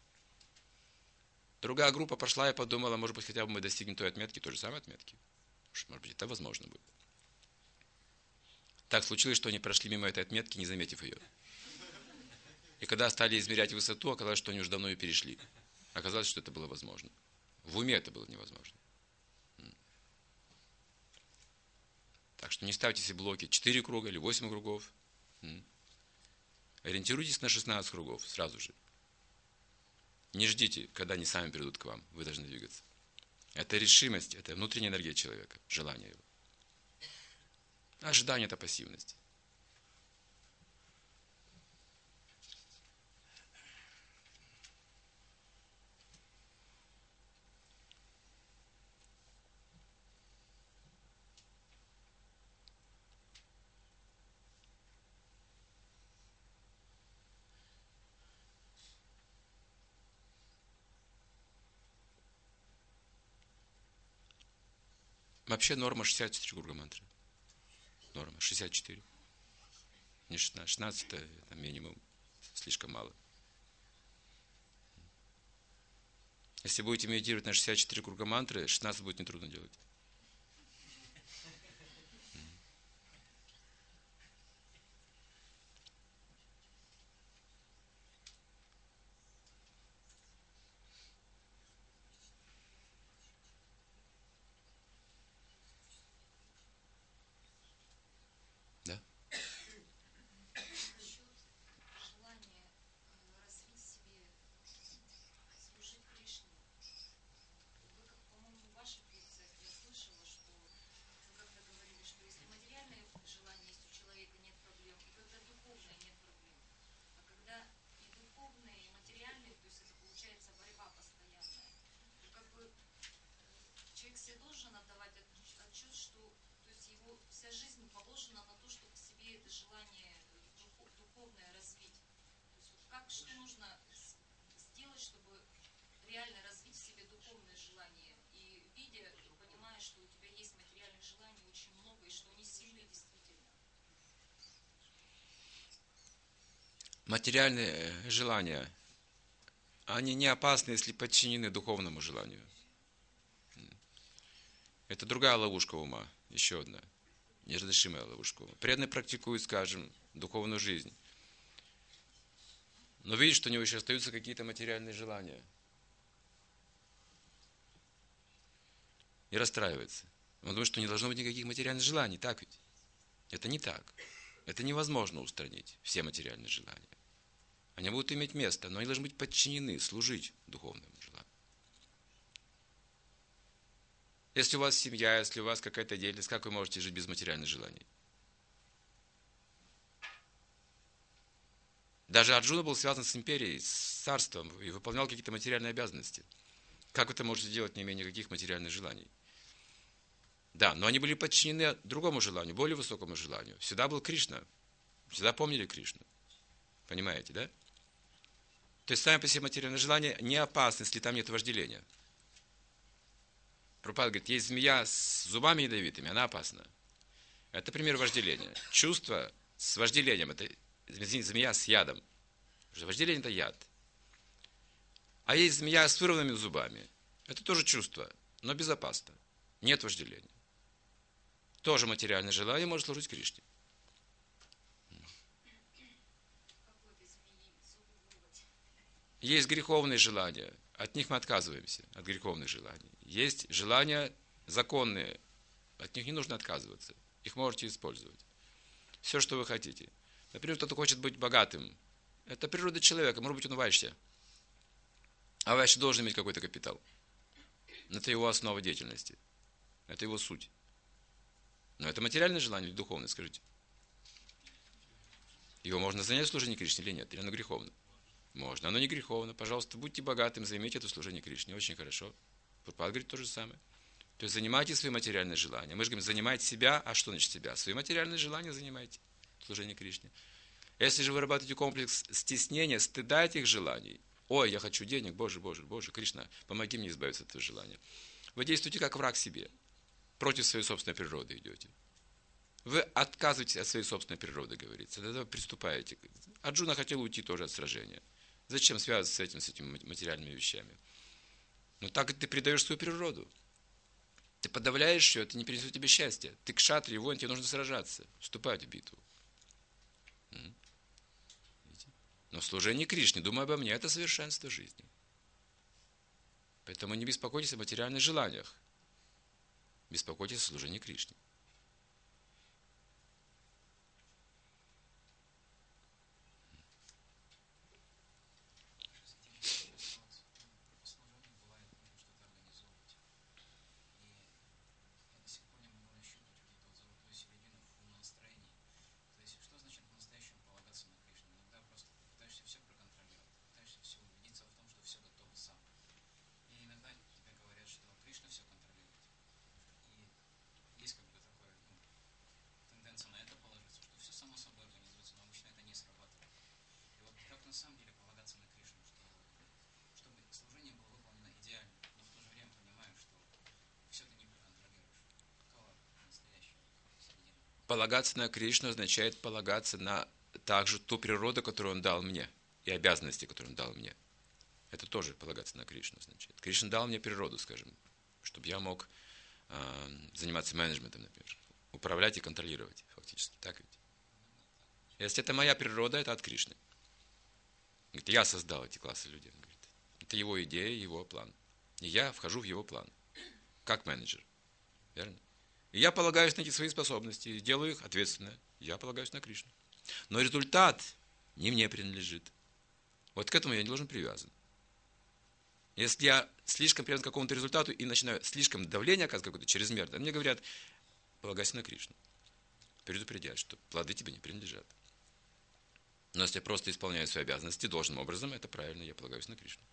Другая группа пошла и подумала, может быть, хотя бы мы достигнем той отметки, той же самой отметки. Может быть, это возможно будет. Так случилось, что они прошли мимо этой отметки, не заметив ее. И когда стали измерять высоту, оказалось, что они уже давно ее перешли. Оказалось, что это было возможно. В уме это было невозможно. Так что не ставьте себе блоки четыре круга или восемь кругов. Ориентируйтесь на шестнадцать кругов сразу же. Не ждите, когда они сами придут к вам. Вы должны двигаться. Это решимость, это внутренняя энергия человека, желание его. Ожидание – это пассивность. Вообще норма шестьдесят четыре круга мантры. Норма шестьдесят четыре. Не шестнадцать. шестнадцать это, это минимум. Слишком мало. Если будете медитировать на шестьдесят четыре круга мантры, шестнадцать будет нетрудно делать. Материальные желания, они не опасны, если подчинены духовному желанию. Это другая ловушка ума, еще одна, неразрешимая ловушка ума. Преданный практикует, скажем, духовную жизнь, но видит, что у него еще остаются какие-то материальные желания. И расстраивается. Он думает, что не должно быть никаких материальных желаний, так ведь? Это не так. Это невозможно устранить, все материальные желания. Они будут иметь место, но они должны быть подчинены, служить духовному желанию. Если у вас семья, если у вас какая-то деятельность, как вы можете жить без материальных желаний? Даже Арджуна был связан с империей, с царством и выполнял какие-то материальные обязанности. Как вы это можете делать, не имея никаких материальных желаний? Да, но они были подчинены другому желанию, более высокому желанию. Всегда был Кришна. Всегда помнили Кришну. Понимаете, да? То есть сами по себе материальные желания не опасны, если там нет вожделения. Прабхупада говорит, есть змея с зубами ядовитыми, она опасна. Это пример вожделения. Чувство с вожделением, это змея с ядом. Вожделение – это яд. А есть змея с вырванными зубами. Это тоже чувство, но безопасно. Нет вожделения. Тоже материальное желание может служить Кришне. Есть греховные желания. От них мы отказываемся, от греховных желаний. Есть желания законные. От них не нужно отказываться. Их можете использовать. Все, что вы хотите. Например, кто-то хочет быть богатым. Это природа человека. Может быть, он вайшья. А вайшья должен иметь какой-то капитал. Это его основа деятельности. Это его суть. Но это материальное желание или духовное, скажите? Его можно занять в служении Кришне или нет? Или оно греховно? Можно, оно не греховно. Пожалуйста, будьте богатым, займите это служение Кришне. Очень хорошо. Прабхупада говорит то же самое. То есть занимайте свои материальные желания. Мы же говорим, занимайте себя. А что значит себя? Свои материальные желания занимайте. Служение Кришне. Если же вы вырабатываете комплекс стеснения, стыда этих желаний, ой, я хочу денег, Боже, Боже, Боже, Кришна, помоги мне избавиться от этого желания. Вы действуете как враг себе. Против своей собственной природы идете. Вы отказываетесь от своей собственной природы, говорится. Тогда приступаете. Арджуна хотел уйти тоже от сражения. Зачем связываться с этим, с этими материальными вещами? Но так ты предаешь свою природу. Ты подавляешь ее, это не принесет тебе счастья. Ты кшатри, воин, тебе нужно сражаться, вступать в битву. Но служение Кришне, думай обо мне, это совершенство жизни. Поэтому не беспокойтесь о материальных желаниях. Беспокойтесь о служении Кришне. Полагаться на Кришну означает полагаться на также ту природу, которую Он дал мне, и обязанности, которые Он дал мне. Это тоже полагаться на Кришну означает. Кришна дал мне природу, скажем, чтобы я мог э, заниматься менеджментом, например, управлять и контролировать, фактически. Так ведь? Если это моя природа, это от Кришны. Говорит, я создал эти классы людей. Говорит, это его идея, его план. И я вхожу в его план, как менеджер. Верно? И я полагаюсь на эти свои способности, и делаю их ответственно. Я полагаюсь на Кришну. Но результат не мне принадлежит. Вот к этому я не должен привязан. Если я слишком привязан к какому-то результату и начинаю слишком давление оказывать какое-то чрезмерное, мне говорят, полагайся на Кришну. Предупредят, что плоды тебе не принадлежат. Но если я просто исполняю свои обязанности должным образом, это правильно, я полагаюсь на Кришну.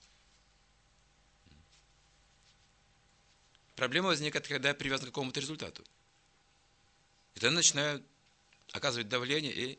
Проблема возникает, когда я привязан к какому-то результату. И тогда начинаю оказывать давление и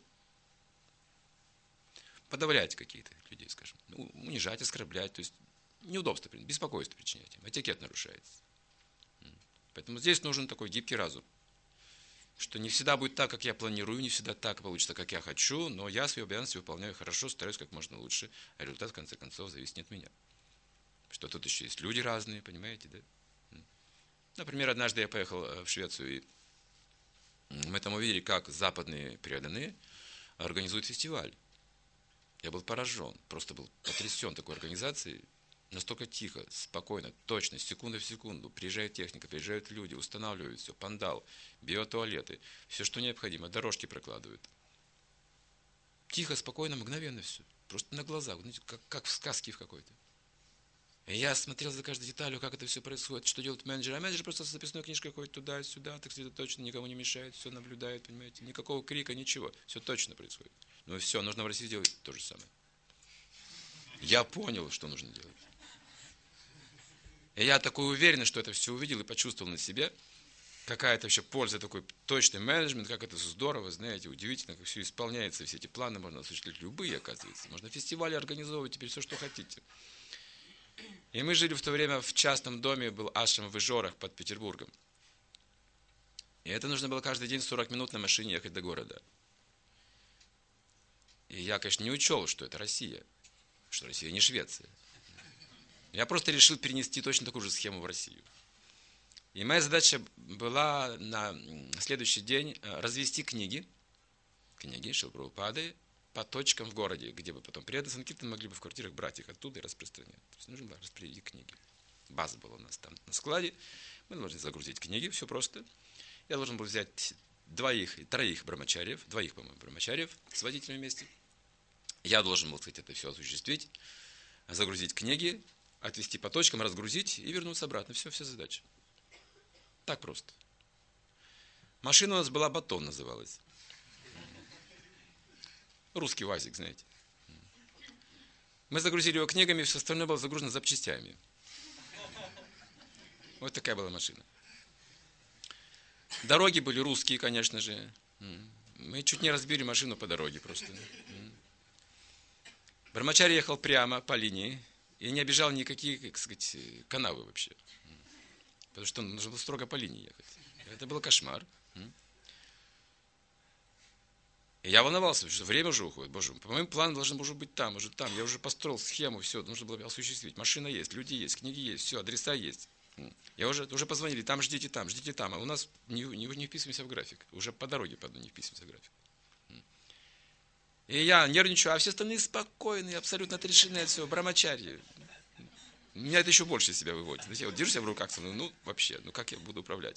подавлять каких-то людей, скажем. Ну, унижать, оскорблять. То есть неудобство, беспокойство причинять им. Этикет нарушается. Поэтому здесь нужен такой гибкий разум. Что не всегда будет так, как я планирую, не всегда так получится, как я хочу, но я свои обязанности выполняю хорошо, стараюсь как можно лучше, а результат, в конце концов, зависит не от меня. Что тут еще есть люди разные, понимаете, да? Например, однажды я поехал в Швецию, и мы там увидели, как западные преданные организуют фестиваль. Я был поражен, просто был потрясен такой организацией. Настолько тихо, спокойно, точно, секунда в секунду. Приезжает техника, приезжают люди, устанавливают все, пандал, биотуалеты, все, что необходимо, дорожки прокладывают. Тихо, спокойно, мгновенно все. Просто на глазах, как, как в сказке в какой-то. И я смотрел за каждой деталью, как это все происходит, что делает менеджер. А менеджер просто с записной книжкой ходит туда-сюда, так сказать, точно никому не мешает, все наблюдает, понимаете. Никакого крика, ничего. Все точно происходит. Ну и все, нужно в России делать то же самое. Я понял, что нужно делать. И я такой уверенный, что это все увидел и почувствовал на себе. Какая-то вообще польза, такой точный менеджмент, как это здорово, знаете, удивительно, как все исполняется, все эти планы можно осуществить любые, оказывается. Можно фестивали организовывать, теперь все, что хотите. И мы жили в то время в частном доме, был ашрам в Ижорах под Петербургом. И это нужно было каждый день сорок минут на машине ехать до города. И я, конечно, не учел, что это Россия, что Россия не Швеция. Я просто решил перенести точно такую же схему в Россию. И моя задача была на следующий день развести книги, книги Шрилы Прабхупады, по точкам в городе, где бы потом преданные санкиртаны могли бы в квартирах брать их оттуда и распространять. То есть нужно было распределить книги. База была у нас там на складе. Мы должны загрузить книги, все просто. Я должен был взять двоих, троих брамачарьев, двоих, по-моему, брамачарьев с водителем вместе. Я должен был, кстати, это все осуществить, загрузить книги, отвезти по точкам, разгрузить и вернуться обратно. Все, вся задача. Так просто. Машина у нас была «Батон» называлась. Русский УАЗик, знаете. Мы загрузили его книгами, все остальное было загружено запчастями. Вот такая была машина. Дороги были русские, конечно же. Мы чуть не разбили машину по дороге просто. Брамачарья ехал прямо по линии и не обижал никакие, как сказать, канавы вообще. Потому что нужно было строго по линии ехать. Это был кошмар. И я волновался, потому что время уже уходит. Боже, по моему плану должен был уже быть там, уже там. Я уже построил схему, все, нужно было осуществить. Машина есть, люди есть, книги есть, все, адреса есть. Я уже, уже позвонили, там ждите там, ждите там. А у нас не, не, не вписываемся в график. Уже по дороге по одной не вписываемся в график. И я нервничаю, а все остальные спокойные, абсолютно отрешены от всего, брамачарьи. Меня это еще больше из себя выводит. Я вот держу себя в руках, ну вообще, ну как я буду управлять?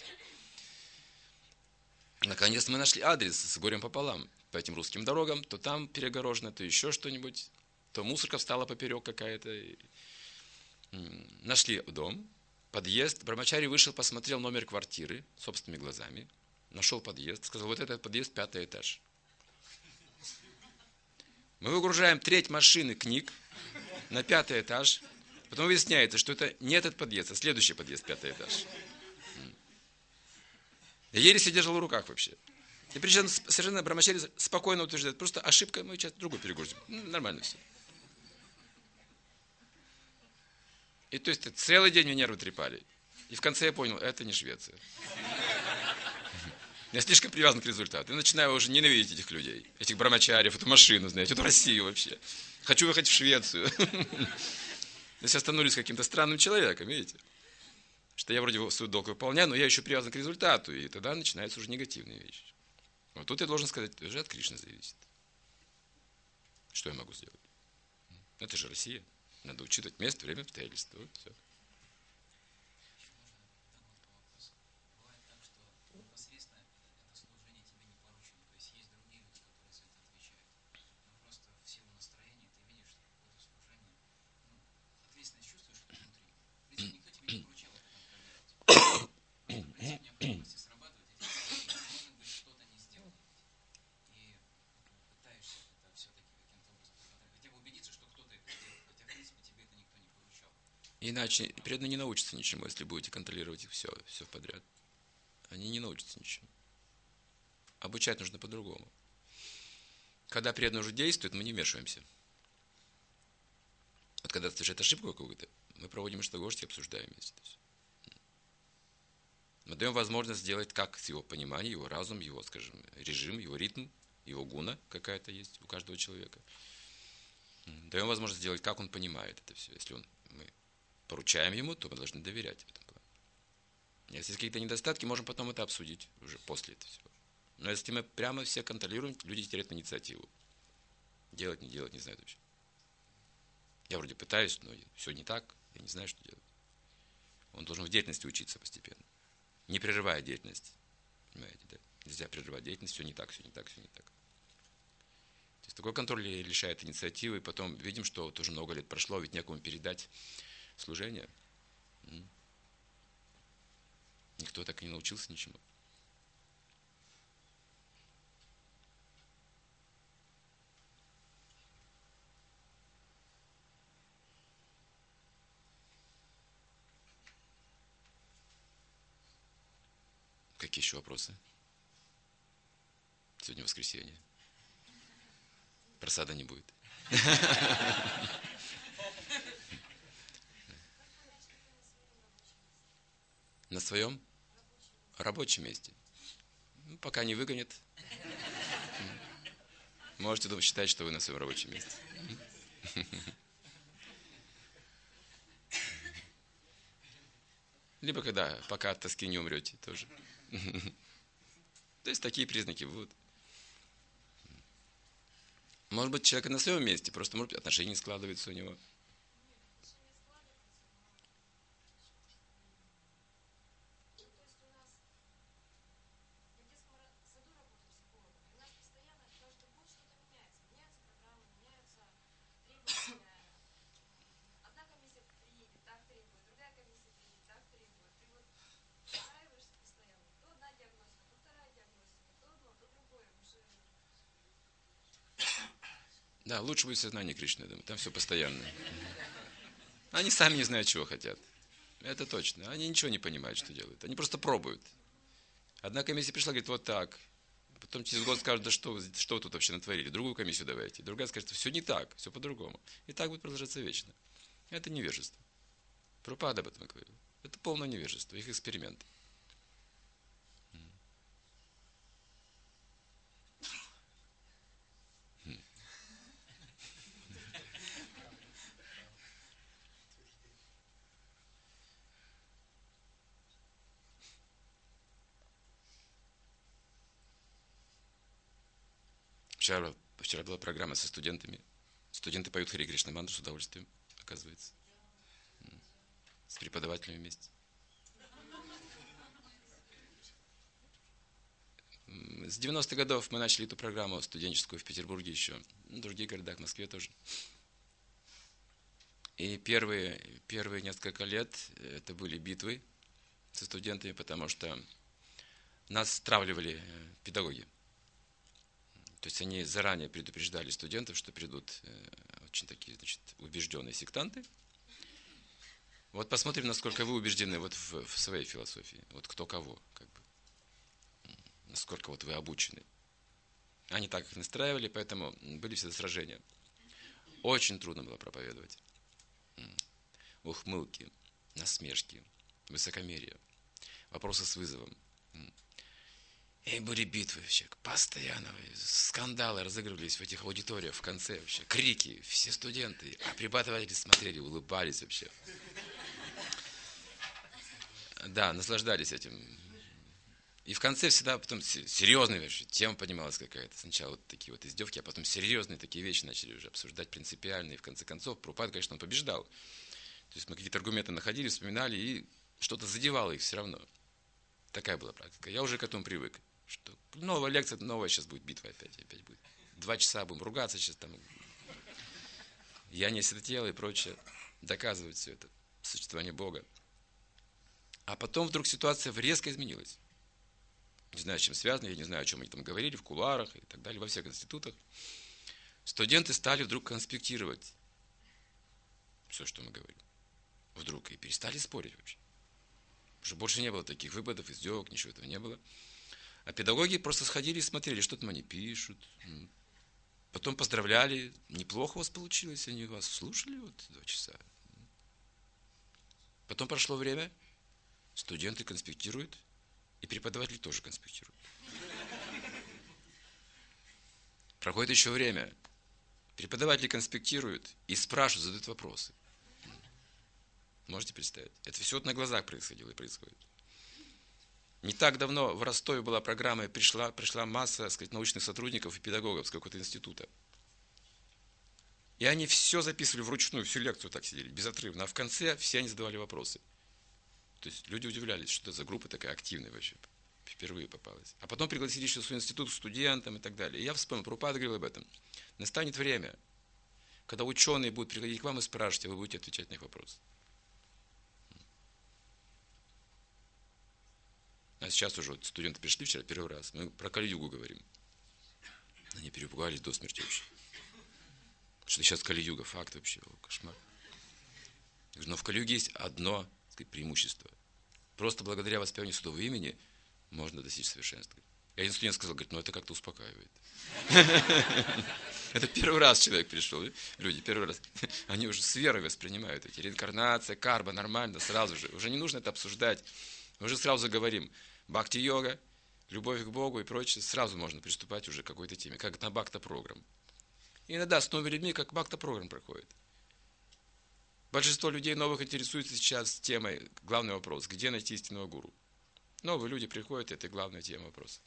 Наконец-то мы нашли адрес с горем пополам по этим русским дорогам. То там перегорожено, то еще что-нибудь. То мусорка встала поперек какая-то. Нашли дом, подъезд. Брамачарий вышел, посмотрел номер квартиры собственными глазами. Нашел подъезд, сказал, вот этот подъезд, пятый этаж. Мы выгружаем треть машины книг на пятый этаж. Потом выясняется, что это не этот подъезд, а следующий подъезд, пятый этаж. Я еле себя держал в руках вообще. И причем совершенно Брамачарья спокойно утверждает, просто ошибка, мы сейчас другую перегрузим. Ну, нормально все. И то есть целый день мне нервы трепали. И в конце я понял, это не Швеция. Я слишком привязан к результату. И начинаю уже ненавидеть этих людей, этих брамачарьев, эту машину, знаете, эту Россию вообще. Хочу выехать в Швецию. То есть я становлюсь каким-то странным человеком, видите? Что я вроде свой долг выполняю, но я еще привязан к результату, и тогда начинаются уже негативные вещи. Вот тут я должен сказать, уже от Кришны зависит. Что я могу сделать? Это же Россия. Надо учитывать место, время, обстоятельства. Вот все. Иначе преданные не научатся ничему, если будете контролировать их все, все подряд. Они не научатся ничему. Обучать нужно по-другому. Когда преданный уже действует, мы не вмешиваемся. Вот когда совершает ошибку какую-то, мы проводим штагошки и обсуждаем вместе. Мы даем возможность сделать как с его пониманием, его разум, его, скажем, режим, его ритм, его гуна какая-то есть у каждого человека. Даем возможность сделать, как он понимает это все. Если он, мы поручаем ему, то мы должны доверять в этом плане. Если есть какие-то недостатки, можем потом это обсудить уже после этого всего. Но если мы прямо все контролируем, люди теряют инициативу. Делать, не делать, не знают вообще. Я вроде пытаюсь, но все не так, я не знаю, что делать. Он должен в деятельности учиться постепенно. Не прерывая деятельность. Понимаете, да? Нельзя прерывать деятельность, все не так, все не так, все не так. То есть такой контроль лишает инициативы, и потом видим, что вот уже много лет прошло, ведь некому передать служения. Никто так и не научился ничему. Какие еще вопросы? Сегодня воскресенье. Просада не будет. На своем рабочем месте. Ну, пока не выгонят. Можете думать, считать, что вы на своем рабочем месте. Либо когда пока от тоски не умрете тоже. То есть такие признаки будут. Может быть, человек на своем месте, просто может быть, отношения не складываются у него. Да, лучше будет сознание Кришны, я думаю. Там все постоянно. Они сами не знают, чего хотят. Это точно. Они ничего не понимают, что делают. Они просто пробуют. Одна комиссия пришла, говорит, вот так. Потом через год скажут, да что, что вы тут вообще натворили? Другую комиссию давайте. Другая скажет, все не так, все по-другому. И так будет продолжаться вечно. Это невежество. Прабхупада об этом говорил. Это полное невежество, их эксперименты. Вчера, вчера была программа со студентами. Студенты поют Хари Кришна мантру с удовольствием, оказывается. С преподавателями вместе. С девяностых годов мы начали эту программу студенческую в Петербурге еще, в других городах, в Москве тоже. И первые, первые несколько лет это были битвы со студентами, потому что нас стравливали педагоги. То есть они заранее предупреждали студентов, что придут очень такие, значит, убежденные сектанты. Вот посмотрим, насколько вы убеждены вот в, в своей философии. Вот кто кого, как бы. Насколько вот вы обучены. Они так их настраивали, поэтому были всегда сражения. Очень трудно было проповедовать. Ухмылки, насмешки, высокомерие, вопросы с вызовом. И были битвы вообще, постоянно, скандалы разыгрывались в этих аудиториях в конце вообще, крики, все студенты, а преподаватели смотрели, улыбались вообще. Да, наслаждались этим. И в конце всегда потом серьезная вообще тема поднималась какая-то. Сначала вот такие вот издевки, а потом серьезные такие вещи начали уже обсуждать принципиальные. И в конце концов, Прабхупада, конечно, он побеждал. То есть мы какие-то аргументы находили, вспоминали, и что-то задевало их все равно. Такая была практика. Я уже к этому привык. Что новая лекция, новая сейчас будет битва опять, опять будет. Два часа будем ругаться сейчас там. Я не осветотел и прочее. Доказывать все это, существование Бога. А потом вдруг ситуация резко изменилась. Не знаю, с чем связано, я не знаю, о чем они там говорили, в кулуарах и так далее, во всех институтах. Студенты стали вдруг конспектировать все, что мы говорим. Вдруг и перестали спорить вообще. Уже больше не было таких выпадов, издевок, ничего этого не было. А педагоги просто сходили и смотрели, что там они пишут. Потом поздравляли. Неплохо у вас получилось, они вас слушали вот два часа. Потом прошло время, студенты конспектируют, и преподаватели тоже конспектируют. Проходит еще время, преподаватели конспектируют и спрашивают, задают вопросы. Можете представить? Это все вот на глазах происходило и происходит. Не так давно в Ростове была программа, и пришла, пришла масса, так сказать, научных сотрудников и педагогов с какого-то института. И они все записывали вручную, всю лекцию так сидели, безотрывно. А в конце все они задавали вопросы. То есть люди удивлялись, что это за группа такая активная вообще, впервые попалась. А потом пригласили еще в свой институт к студентам и так далее. И я вспомнил, Прабхупада говорил об этом. Настанет время, когда ученые будут приходить к вам и спрашивать, а вы будете отвечать на их вопросы. А сейчас уже вот студенты пришли вчера первый раз, мы про Кали-югу говорим. Они перепугались до смерти вообще. Что сейчас Кали-юга, факт вообще, о, кошмар. Я говорю, но в Кали-юге есть одно, так сказать, преимущество. Просто благодаря воспеванию святого имени можно достичь совершенства. И один студент сказал, говорит, ну это как-то успокаивает. Это первый раз человек пришел, люди, первый раз. Они уже с верой воспринимают эти реинкарнация, карма, нормально, сразу же. Уже не нужно это обсуждать. Мы уже сразу говорим, бхакти-йога, любовь к Богу и прочее, сразу можно приступать уже к какой-то теме, как на бхакта-программ. И иногда с новыми людьми, как бхакта-программ проходит. Большинство людей новых интересуется сейчас темой, главный вопрос, где найти истинного гуру. Новые люди приходят, это главная тема вопроса.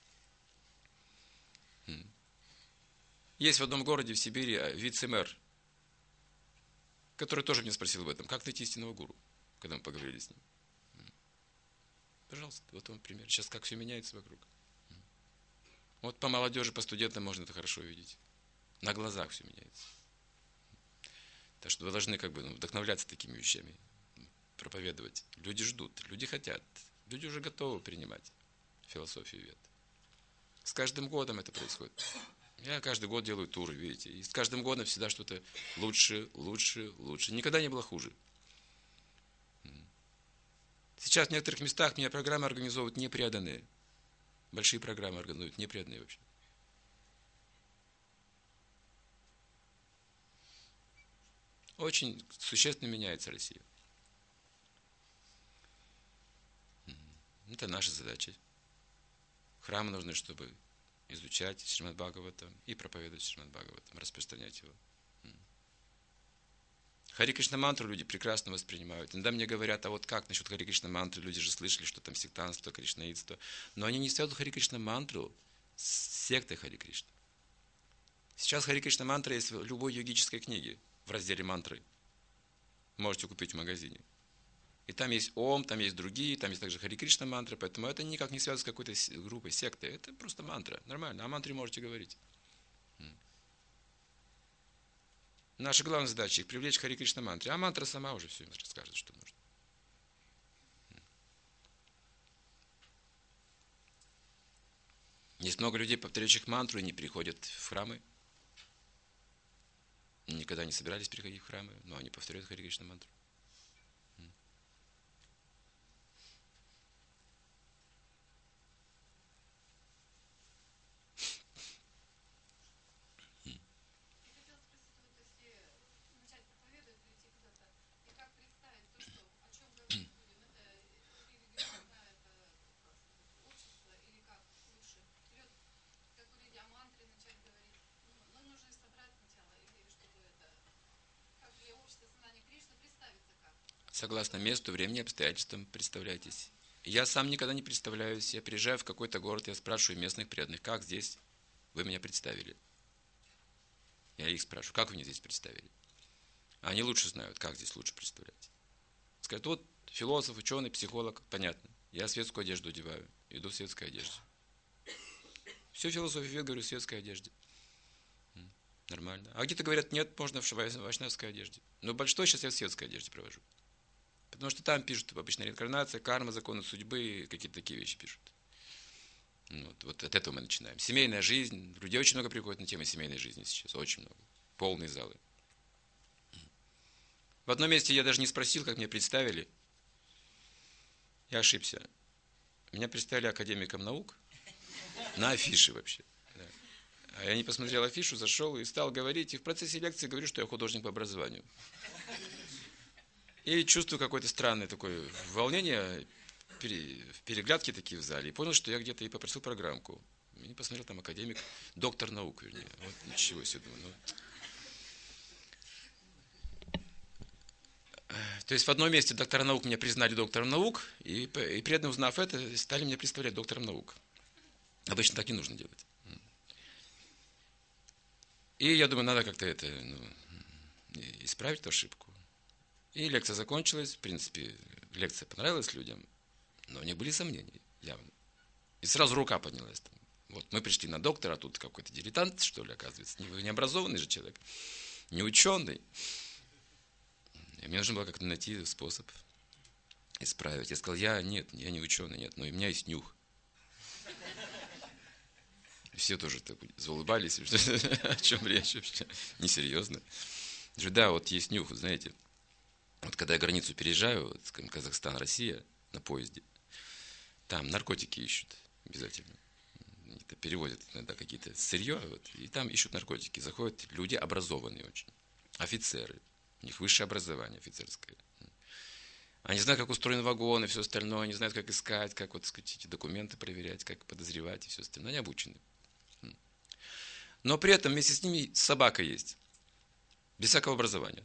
Есть в одном городе в Сибири вице-мэр, который тоже меня спросил об этом, как найти истинного гуру, когда мы поговорили с ним. Пожалуйста, вот вам пример. Сейчас как все меняется вокруг. Вот по молодежи, по студентам можно это хорошо видеть. На глазах все меняется. Так что вы должны как бы ну, вдохновляться такими вещами, проповедовать. Люди ждут, люди хотят, люди уже готовы принимать философию вед. С каждым годом это происходит. Я каждый год делаю туры, видите, и с каждым годом всегда что-то лучше, лучше, лучше. Никогда не было хуже. Сейчас в некоторых местах меня программы организовывают непреданные. Большие программы организуют непреданные вообще. Очень существенно меняется Россия. Это наша задача. Храмы нужны, чтобы изучать Шримад Бхагаватам и проповедовать Шримад Бхагаватам, распространять его. Хари Кришна мантру люди прекрасно воспринимают. Иногда мне говорят, а вот как насчет Хари Кришна мантры? Люди же слышали, что там сектантство, кришнаитство. Но они не связывают Хари Кришна мантру с сектой Хари Кришна. Сейчас Хари Кришна мантра есть в любой йогической книге, в разделе мантры. Можете купить в магазине. И там есть Ом, там есть другие, там есть также Хари Кришна мантра, поэтому это никак не связано с какой-то группой, сектой. Это просто мантра, нормально. О мантре можете говорить. Наша главная задача их привлечь к Хари Кришна мантре. А мантра сама уже все им расскажет, что нужно. Есть много людей, повторяющих мантру, и не приходят в храмы. Никогда не собирались приходить в храмы, но они повторяют Хари Кришна мантру. Согласно месту, времени, обстоятельствам представляйтесь. Я сам никогда не представляюсь. Я приезжаю в какой-то город, я спрашиваю местных преданных, как здесь вы меня представили. Я их спрашиваю, как вы меня здесь представили. Они лучше знают, как здесь лучше представлять. Скажут, вот философ, ученый, психолог, понятно. Я светскую одежду одеваю, иду в светской одежде. Всю философию вед говорю в светской одежде. Нормально. А где-то говорят, нет, можно в вайшнавской одежде. Но большинство сейчас я в светской одежде провожу. Потому что там пишут обычно реинкарнация, карма, законы судьбы, какие-то такие вещи пишут. Вот, вот от этого мы начинаем. Семейная жизнь. Людей очень много приходит на тему семейной жизни сейчас. Очень много. Полные залы. В одном месте я даже не спросил, как меня представили. Я ошибся. Меня представили академиком наук на афише вообще. Да. А я не посмотрел афишу, зашел и стал говорить. И в процессе лекции говорю, что я художник по образованию. И чувствую какое-то странное такое волнение, переглядки такие в зале. И понял, что я где-то и попросил программку. И посмотрел, там академик, доктор наук, вернее. Вот ничего себе, думаю. Ну. То есть в одном месте доктора наук меня признали доктором наук, и, и преданно узнав это, стали меня представлять доктором наук. Обычно так не нужно делать. И я думаю, надо как-то это, ну, исправить эту ошибку. И лекция закончилась. В принципе, лекция понравилась людям, но у них были сомнения явно. И сразу рука поднялась. Там. Вот мы пришли на доктора, а тут какой-то дилетант, что ли, оказывается. Не, не образованный же человек, не ученый. И мне нужно было как-то найти способ исправить. Я сказал, я нет, я не ученый, нет, но у меня есть нюх. Все тоже так заулыбались, о чем речь вообще, несерьезно. Да, вот есть нюх, знаете, вот когда я границу переезжаю, вот, скажем, Казахстан, Россия, на поезде, там наркотики ищут обязательно. Это переводят иногда какие-то сырье, вот, и там ищут наркотики. Заходят люди образованные очень, офицеры, у них высшее образование офицерское. Они знают, как устроен вагон и все остальное, они знают, как искать, как вот, так сказать, эти документы проверять, как подозревать и все остальное. Они обучены. Но при этом вместе с ними собака есть, без всякого образования.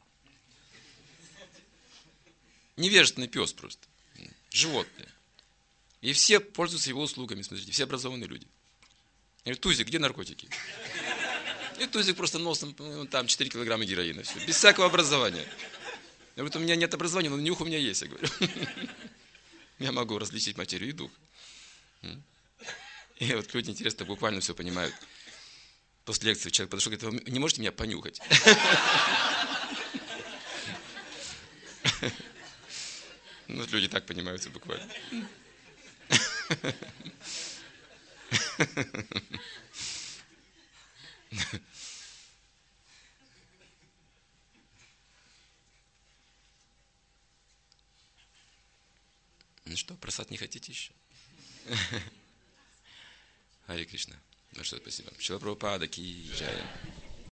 Невежественный пес просто, животное. И все пользуются его услугами, смотрите, все образованные люди. Я говорю: Тузик, где наркотики? И Тузик просто носом, ну, там четыре килограмма героина, все, без всякого образования. Я говорю: у меня нет образования, но нюх у меня есть, я говорю. Я могу различить материю и дух. И вот люди, интересно, буквально все понимают. После лекции человек подошел и говорит: вы не можете меня понюхать? Ну, люди так понимаются буквально. Ну что, просад не хотите еще? Харе Кришна. Ну что, спасибо. Шрила Прабхупада ки джай.